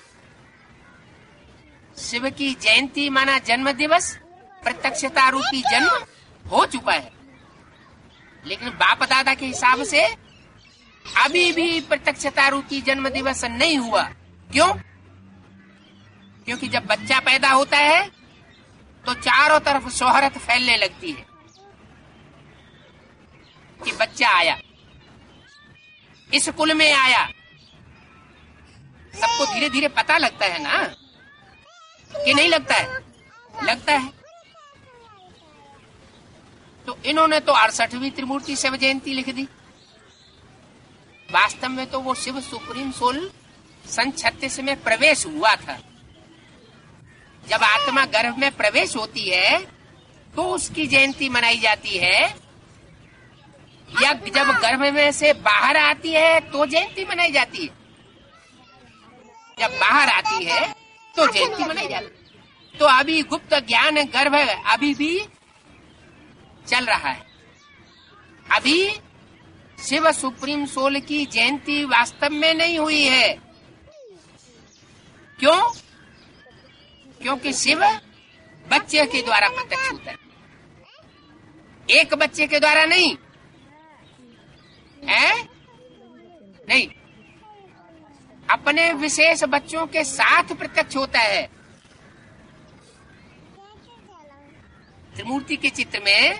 शिव की जयंती माना जन्म दिवस, प्रत्यक्षता रूपी जन्म हो चुका है। लेकिन बाप दादा के हिसाब से अभी भी प्रत्यक्षता रूपी जन्म दिवस नहीं हुआ। क्यों? क्योंकि जब बच्चा पैदा होता है तो चारों तरफ शोहरत फैलने लगती है कि बच्चा आया, इस कुल में आया। सबको धीरे धीरे पता लगता है ना, कि नहीं लगता है? लगता है। तो इन्होंने तो 68वीं त्रिमूर्ति शिव जयंती लिख दी। वास्तव में तो वो शिव सुप्रीम सोल सन 36 में प्रवेश हुआ था। जब आत्मा गर्भ में प्रवेश होती है तो उसकी जयंती मनाई जाती है, या जब गर्भ में से बाहर आती है तो जयंती मनाई जाती है? जब बाहर आती है तो जयंती मनाई जाती है। तो अभी गुप्त ज्ञान गर्भ अभी भी चल रहा है। अभी शिव सुप्रीम सोल की जयंती वास्तव में नहीं हुई है। क्यों? क्योंकि शिव बच्चे के द्वारा प्रत्यक्ष होता है, एक बच्चे के द्वारा नहीं है। नहीं, अपने विशेष बच्चों के साथ प्रत्यक्ष होता है। त्रिमूर्ति के चित्र में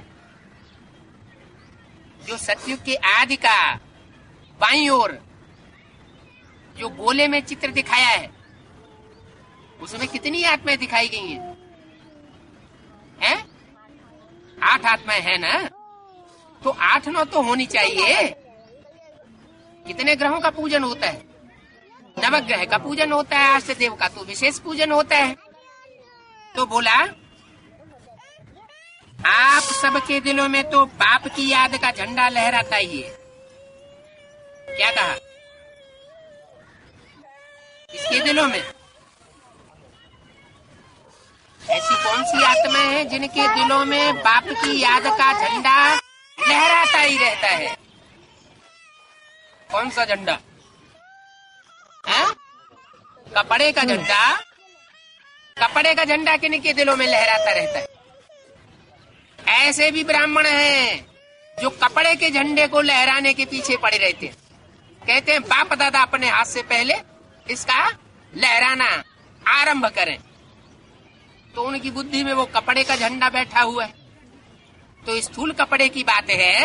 जो सतयुग के आदि का बाईं ओर जो गोले में चित्र दिखाया है, उसमें कितनी आत्माएं दिखाई गई हैं? हैं? 8 आत्माएं हैं ना? तो 8-9 तो होनी चाहिए। कितने ग्रहों का पूजन होता है? नवग्रह का पूजन होता है, आष्ट देव का तो विशेष पूजन होता है। तो बोला आप सबके दिलों में तो बाप की याद का झंडा लहराता ही है। क्या कहा? इसके दिलों में ऐसी कौन सी आत्माएं हैं जिनके दिलों में बाप की याद का झंडा लहराता ही रहता है? कौन सा झंडा? कपड़े का झंडा। कपड़े का झंडा किनके दिलों में लहराता रहता है? ऐसे भी ब्राह्मण हैं जो कपड़े के झंडे को लहराने के पीछे पड़े रहते हैं। कहते हैं बाप दादा अपने हाथ से पहले इसका लहराना आरंभ करें। तो उनकी बुद्धि में वो कपड़े का झंडा बैठा हुआ है। तो स्थूल कपड़े की बात है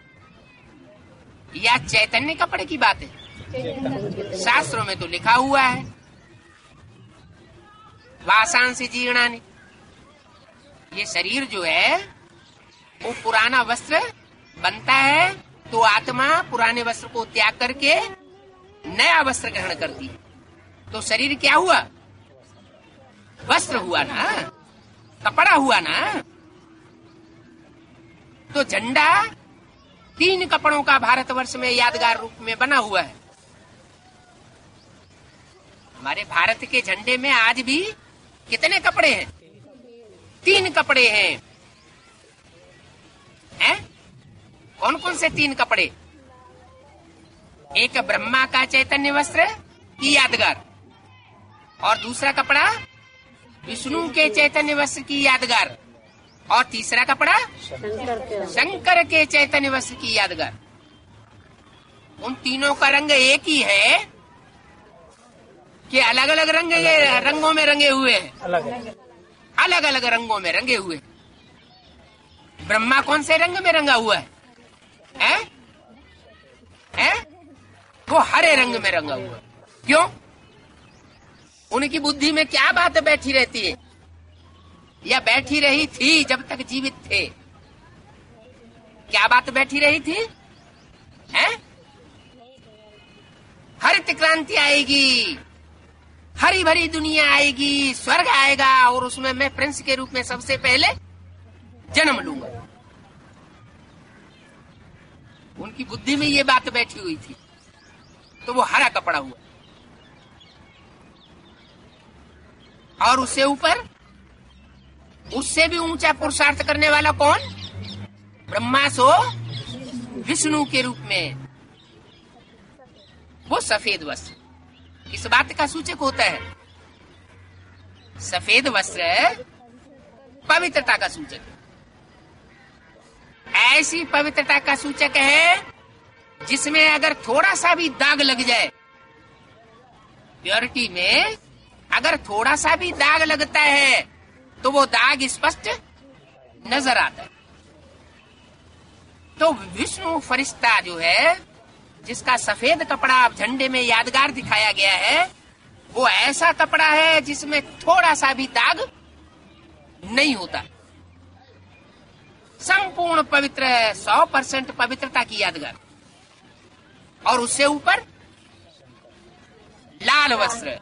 या चैतन्य कपड़े की बात है? शास्त्रों में तो लिखा हुआ है वासांसी जीर्णानि। ये शरीर जो है वो पुराना वस्त्र बनता है, तो आत्मा पुराने वस्त्र को त्याग करके नया वस्त्र ग्रहण करती है। तो शरीर क्या हुआ? वस्त्र हुआ ना, कपड़ा हुआ ना। तो झंडा 3 कपड़ों का भारतवर्ष में यादगार रूप में बना हुआ है। हमारे भारत के झंडे में आज भी कितने कपड़े हैं? 3 कपड़े हैं। कौन कौन से 3 कपड़े? एक ब्रह्मा का चैतन्य वस्त्र की यादगार, और दूसरा कपड़ा विष्णु के चैतन्य वस्त्र की यादगार, और तीसरा कपड़ा शंकर के चैतन्य वस्त्र की यादगार। उन तीनों का रंग एक ही है कि अलग अलग रंगों में रंगे हुए हैं? अलग अलग रंगों में रंगे हुए। ब्रह्मा कौन से रंग में रंगा हुआ है? वो हरे रंग में रंगा हुआ है। क्यों? उनकी बुद्धि में क्या बात बैठी रहती है, या बैठी रही थी जब तक जीवित थे? क्या बात बैठी रही थी? हरित क्रांति आएगी, हरी भरी दुनिया आएगी, स्वर्ग आएगा और उसमें मैं प्रिंस के रूप में सबसे पहले जन्म लूंगा। उनकी बुद्धि में ये बात बैठी हुई थी, तो वो हरा कपड़ा हुआ। और उससे ऊपर, उससे भी ऊंचा पुरुषार्थ करने वाला कौन? ब्रह्मा सो विष्णु के रूप में। वो सफेद वस्त्र किस बात का सूचक होता है? सफेद वस्त्र पवित्रता का सूचक है। ऐसी पवित्रता का सूचक है जिसमें अगर थोड़ा सा भी दाग लग जाए, प्योरिटी में अगर थोड़ा सा भी दाग लगता है तो वो दाग स्पष्ट नजर आता है। तो विष्णु फरिश्ता जो है, जिसका सफेद कपड़ा झंडे में यादगार दिखाया गया है, वो ऐसा कपड़ा है जिसमें थोड़ा सा भी दाग नहीं होता। संपूर्ण पवित्र है, 100% पवित्रता की यादगार। और उससे ऊपर लाल वस्त्र।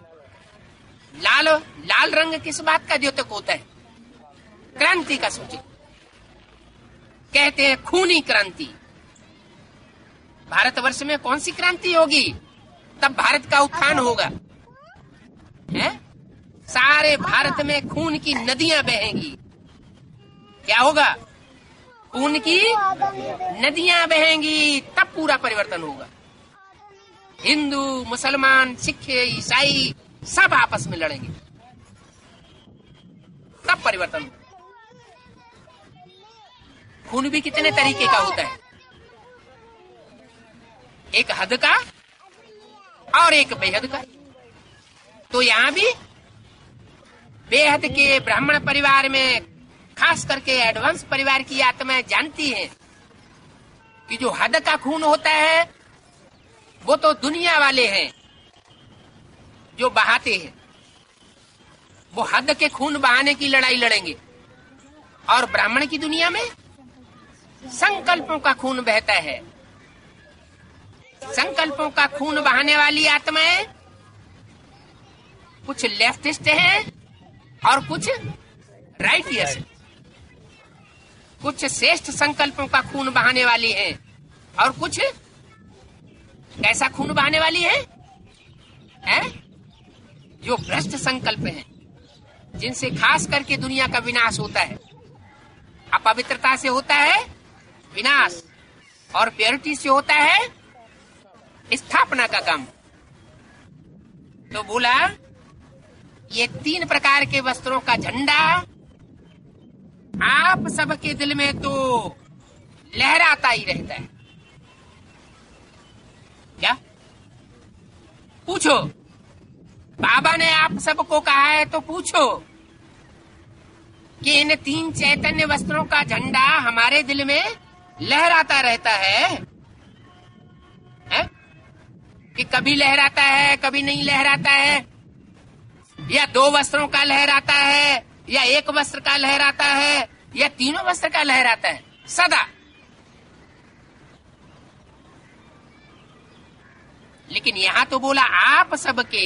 लाल रंग किस बात का द्योतक होता है? क्रांति का सूचक। कहते हैं खूनी क्रांति। भारतवर्ष में कौन सी क्रांति होगी? तब भारत का उत्थान होगा। सारे भारत में खून की नदियां बहेंगी। क्या होगा? खून की नदियां बहेंगी, तब पूरा परिवर्तन होगा। हिंदू, मुसलमान, सिख, ईसाई सब आपस में लड़ेंगे, तब परिवर्तन होगा। खून भी कितने तरीके का होता है? एक हद का और एक बेहद का। तो यहाँ भी बेहद के ब्राह्मण परिवार में, खास करके एडवांस परिवार की आत्माएं जानती हैं कि जो हद का खून होता है वो तो दुनिया वाले हैं जो बहाते हैं। वो हद के खून बहाने की लड़ाई लड़ेंगे। और ब्राह्मण की दुनिया में संकल्पों का खून बहता है। संकल्पों का खून बहाने वाली आत्माएं कुछ लेफ्टिस्ट हैं और कुछ राइटियस। कुछ श्रेष्ठ संकल्पों का खून बहाने वाली हैं और कुछ कैसा खून बहाने वाली है? जो भ्रष्ट संकल्प हैं, जिनसे खास करके दुनिया का विनाश होता है। अपवित्रता से होता है विनाश और प्योरिटी से होता है स्थापना का काम। तो बोला ये 3 प्रकार के वस्त्रों का झंडा आप सबके दिल में तो लहराता ही रहता है। क्या पूछो? बाबा ने आप सबको कहा है तो पूछो कि इन 3 चैतन्य वस्त्रों का झंडा हमारे दिल में लहराता रहता है? कि कभी लहराता है, कभी नहीं लहराता है, या 2 वस्त्रों का लहराता है, या 1 वस्त्र का लहराता है, या तीनों वस्त्र का लहराता है? सदा। लेकिन यहां तो बोला आप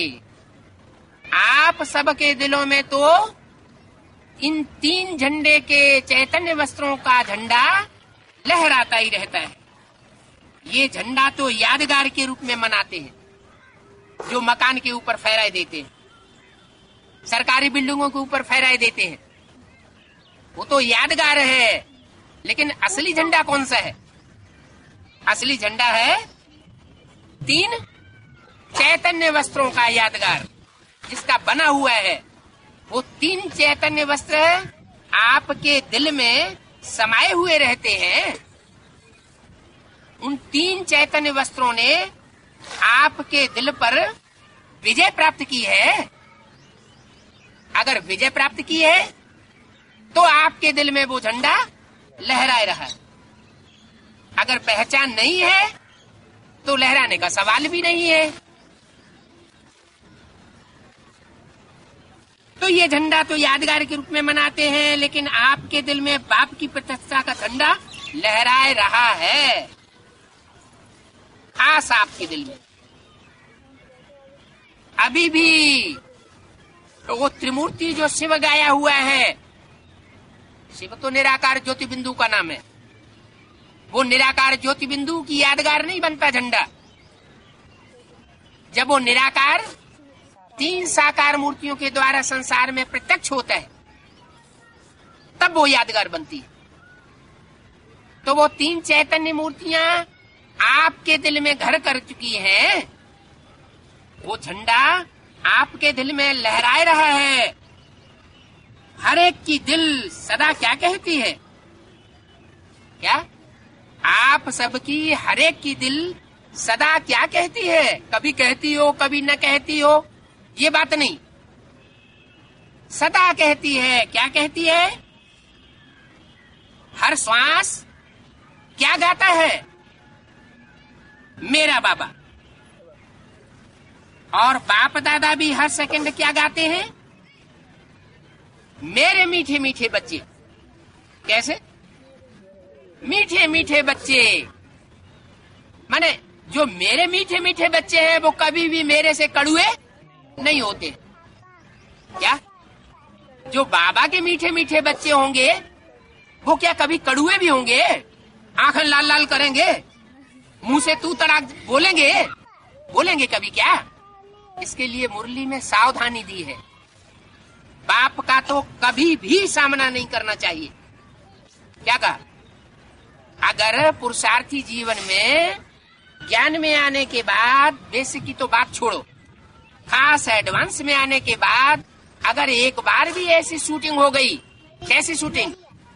सबके दिलों में तो इन 3 झंडे के चैतन्य वस्त्रों का झंडा लहराता ही रहता है। ये झंडा तो यादगार के रूप में मनाते हैं, जो मकान के ऊपर फहराए देते हैं, सरकारी बिल्डिंगों के ऊपर फहराए देते हैं। वो तो यादगार है, लेकिन असली झंडा कौन सा है? असली झंडा है 3 चैतन्य वस्त्रों का यादगार, जिसका बना हुआ है। वो 3 चैतन्य वस्त्र आपके दिल में समाये हुए रहते हैं। उन 3 चैतन्य वस्त्रों ने आपके दिल पर विजय प्राप्त की है। अगर विजय प्राप्त की है तो आपके दिल में वो झंडा लहराए रहा। अगर पहचान नहीं है तो लहराने का सवाल भी नहीं है। तो ये झंडा तो यादगार के रूप में मनाते हैं, लेकिन आपके दिल में बाप की प्रतिष्ठा का झंडा लहराए रहा है, खास आपके दिल में अभी भी। तो वो त्रिमूर्ति जो शिव गाया हुआ है, शिव तो निराकार ज्योति बिंदु का नाम है, वो निराकार ज्योति बिंदु की यादगार नहीं बनता झंडा। जब वो निराकार 3 साकार मूर्तियों के द्वारा संसार में प्रत्यक्ष होता है, तब वो यादगार बनती है। तो वो 3 चैतन्य मूर्तियां आपके दिल में घर कर चुकी हैं, वो झंडा आपके दिल में लहराए रहा है। हर एक की दिल सदा क्या कहती है? क्या आप सबकी हर एक की दिल सदा क्या कहती है? कभी कहती हो, कभी न कहती हो, ये बात नहीं, सदा कहती है। क्या कहती है? हर श्वास क्या गाता है? मेरा बाबा। और बाप दादा भी हर सेकंड क्या गाते हैं? मेरे मीठे मीठे बच्चे। कैसे? मीठे मीठे बच्चे, माने जो मेरे मीठे मीठे बच्चे हैं वो कभी भी मेरे से कड़ुए नहीं होते। क्या? जो बाबा के मीठे मीठे बच्चे होंगे वो क्या कभी कड़ुए भी होंगे? आंखें लाल लाल करेंगे, मुंह से तू तड़ाक बोलेंगे? बोलेंगे कभी क्या? इसके लिए मुरली में सावधानी दी है। बाप का तो कभी भी सामना नहीं करना चाहिए। क्या कहा? अगर पुरुषार्थी जीवन में ज्ञान में आने के बाद, बेसिक की तो बात छोड़ो, खास एडवांस में आने के बाद अगर एक बार भी ऐसी शूटिंग हो गई, कैसी शूटिंग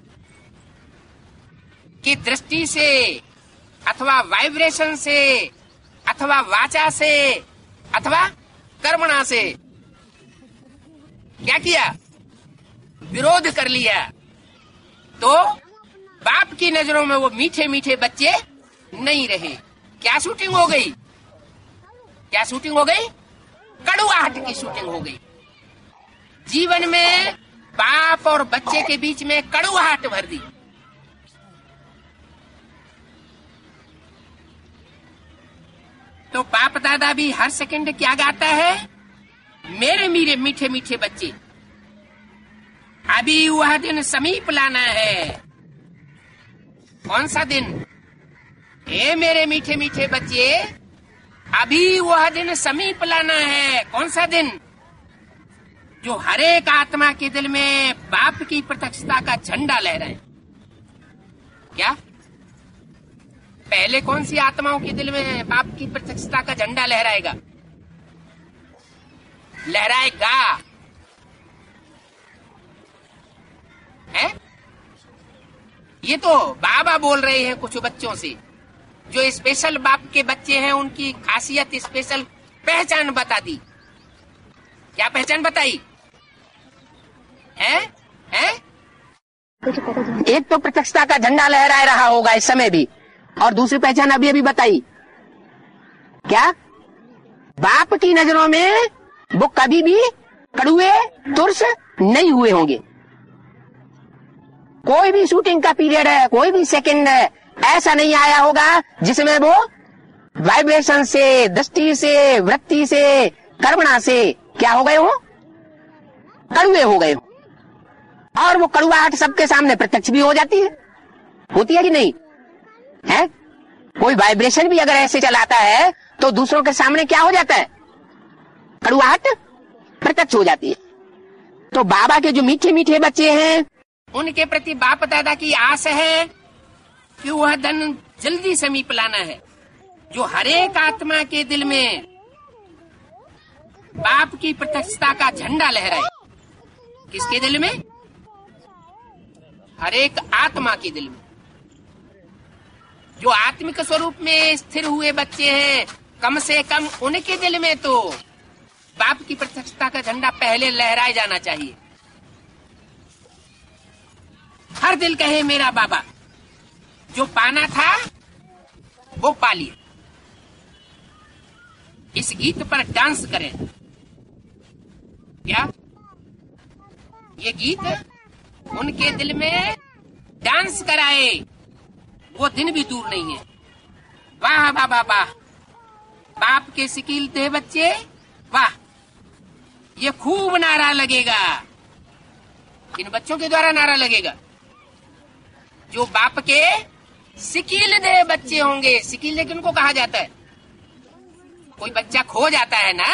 कि दृष्टि से अथवा वाइब्रेशन से अथवा वाचा से अथवा कर्मणा से क्या किया? विरोध कर लिया, तो बाप की नजरों में वो मीठे मीठे बच्चे नहीं रहे। क्या शूटिंग हो गई? क्या शूटिंग हो गई? कड़ुआहट की शूटिंग हो गई। जीवन में बाप और बच्चे के बीच में कड़ुआहट भर दी। तो बाप दादा भी हर सेकंड क्या गाता है? मेरे मीरे मीठे मीठे बच्चे, अभी वह दिन समीप लाना है। कौन सा दिन? ए मेरे मीठे मीठे बच्चे, अभी वह दिन समीप लाना है। कौन सा दिन? जो हर एक आत्मा के दिल में बाप की प्रत्यक्षता का झंडा लहराए। क्या? पहले कौन सी आत्माओं के दिल में बाप की प्रत्यक्षता का झंडा लहराएगा? लहराएगा है? ये तो बाबा बोल रहे हैं कुछ बच्चों से, जो स्पेशल बाप के बच्चे हैं, उनकी खासियत स्पेशल पहचान बता दी। क्या पहचान बताई है? एक तो प्रत्यक्षता का झंडा लहरा रहा होगा इस समय भी, और दूसरी पहचान अभी अभी बताई। क्या? बाप की नजरों में वो कभी भी कड़ुए तुर्स नहीं हुए होंगे। कोई भी शूटिंग का पीरियड है, कोई भी सेकंड है, ऐसा नहीं आया होगा जिसमें वो वाइब्रेशन से, दृष्टि से, वृत्ति से, कर्मणा से क्या हो गए हो? कड़ुए हो गए हो। और वो कड़ुआहट सबके सामने प्रत्यक्ष भी हो जाती है। होती है कि नहीं है? कोई वाइब्रेशन भी अगर ऐसे चलाता है तो दूसरों के सामने क्या हो जाता है? कड़ुआहट प्रत्यक्ष हो जाती है। तो बाबा के जो मीठे मीठे बच्चे हैं, उनके प्रति बाप दादा की आस है कि वह धन जल्दी समीप लाना है। जो हरेक आत्मा के दिल में बाप की प्रत्यक्षता का झंडा लहराए। किसके दिल में? हरेक आत्मा के दिल में। जो आत्मिक स्वरूप में स्थिर हुए बच्चे हैं, कम से कम उनके दिल में तो बाप की प्रत्यक्षता का झंडा पहले लहराए जाना चाहिए। हर दिल कहे मेरा बाबा, जो पाना था वो पा लिया। इस गीत पर डांस करें। क्या ये गीत उनके दिल में डांस कराए? वो दिन भी दूर नहीं है। वाह वाह वाह वाह, बाप के सिकील दे बच्चे, वाह, ये खूब नारा लगेगा। किन बच्चों के द्वारा नारा लगेगा? जो बाप के सिकील दे बच्चे होंगे। सिकील दे किनको कहा जाता है? कोई बच्चा खो जाता है ना,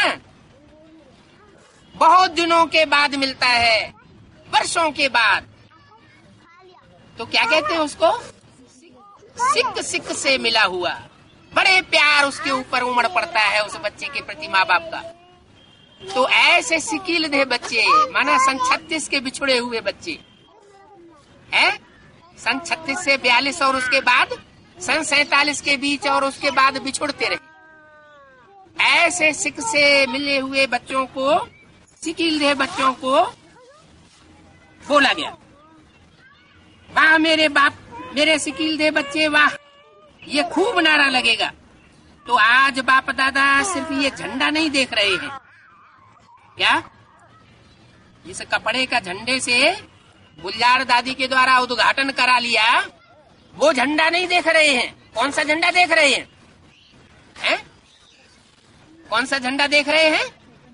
बहुत दिनों के बाद मिलता है, वर्षों के बाद, तो क्या कहते हैं उसको? सिक सिक से मिला हुआ। बड़े प्यार उसके ऊपर उमड़ पड़ता है उस बच्चे के प्रति माँ बाप का। तो ऐसे सिकील दे बच्चे, माना सन 36 के बिछुड़े हुए बच्चे हैं, सन 36 से 42 और उसके बाद सन 47 के बीच और उसके बाद बिछुड़ते रहे। ऐसे सिक से मिले हुए बच्चों को, सिकील दे बच्चों को बोला गया, वाह मेरे बाप, मेरे सिकील दे बच्चे, वाह, ये खूब नारा लगेगा। तो आज बाप दादा सिर्फ ये झंडा नहीं देख रहे हैं। क्या इस कपड़े का झंडे से गुलजार दादी के द्वारा उद्घाटन करा लिया, वो झंडा नहीं देख रहे हैं। कौन सा झंडा देख रहे हैं? हैं? कौन सा झंडा देख रहे हैं?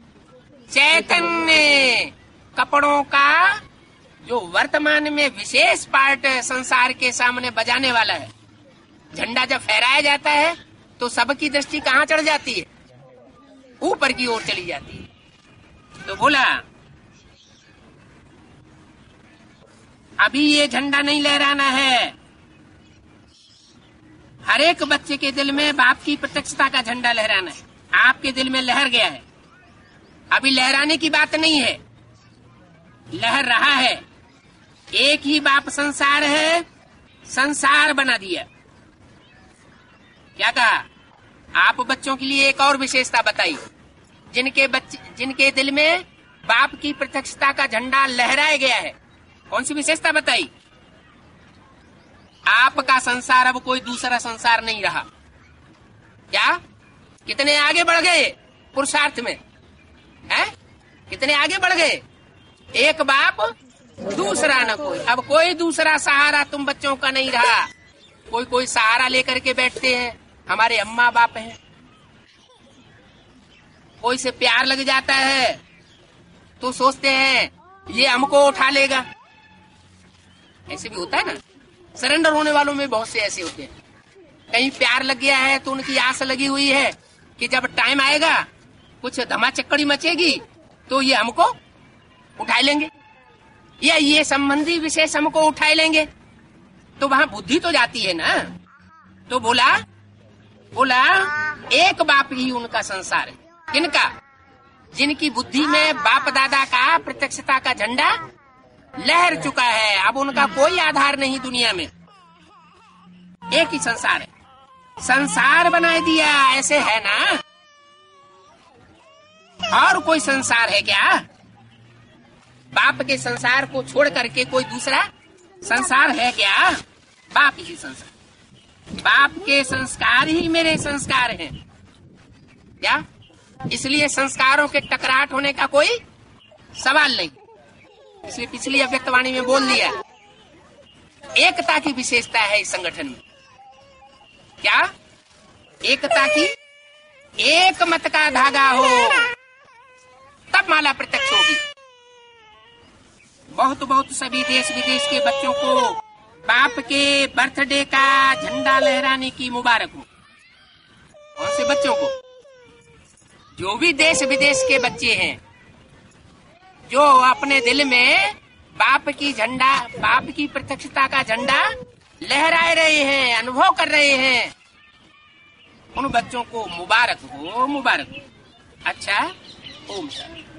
चैतन्य कपड़ों का जो वर्तमान में विशेष पार्ट संसार के सामने बजाने वाला है। झंडा जब फहराया जाता है तो सबकी दृष्टि कहाँ चढ़ जाती है? ऊपर की ओर चली जाती है। तो बोला अभी ये झंडा नहीं लहराना है। हर एक बच्चे के दिल में बाप की प्रत्यक्षता का झंडा लहराना है। आपके दिल में लहर गया है, अभी लहराने की बात नहीं है, लहर रहा है। एक ही बाप संसार है, संसार बना दिया। क्या कहा? आप बच्चों के लिए एक और विशेषता बताई। जिनके दिल में बाप की प्रत्यक्षता का झंडा लहराया गया है, कौन सी विशेषता बताई? आपका संसार अब कोई दूसरा संसार नहीं रहा। क्या? कितने आगे बढ़ गए पुरुषार्थ में, हैं? कितने आगे बढ़ गए? एक बाप दूसरा न कोई। अब कोई दूसरा सहारा तुम बच्चों का नहीं रहा। कोई सहारा लेकर के बैठते हैं, हमारे अम्मा बाप हैं। कोई से प्यार लग जाता है तो सोचते हैं ये हमको उठा लेगा। ऐसे भी होता है ना, सरेंडर होने वालों में बहुत से ऐसे होते हैं। कहीं प्यार लग गया है तो उनकी आस लगी हुई है कि जब टाइम आएगा, कुछ धमाचक्कड़ी मचेगी तो ये हमको उठा लेंगे, या ये संबंधी विशेष हमको उठा लेंगे। तो वहां बुद्धि तो जाती है ना। तो बोला एक बाप ही उनका संसार है। किनका? जिनकी बुद्धि में बाप दादा का प्रत्यक्षता का झंडा लहर चुका है। अब उनका कोई आधार नहीं दुनिया में, एक ही संसार है। संसार बना दिया, ऐसे है ना? और कोई संसार है क्या? बाप के संसार को छोड़ करके कोई दूसरा संसार है क्या? बाप ही संसार। बाप के संस्कार ही मेरे संस्कार हैं। क्या? इसलिए संस्कारों के टकराट होने का कोई सवाल नहीं। इसलिए पिछली अव्यक्तवाणी में बोल दिया, एकता की विशेषता है इस संगठन में। क्या? एकता की, एक मत का धागा हो तब माला प्रत्यक्ष होगी। बहुत सभी देश विदेश के बच्चों को बाप के बर्थडे का झंडा लहराने की मुबारक हो। कौन से बच्चों को? जो भी देश विदेश के बच्चे हैं, जो अपने दिल में बाप की प्रत्यक्षता का झंडा लहराए रहे हैं, अनुभव कर रहे हैं, उन बच्चों को मुबारक हो, मुबारक हो। अच्छा, ओम शांति।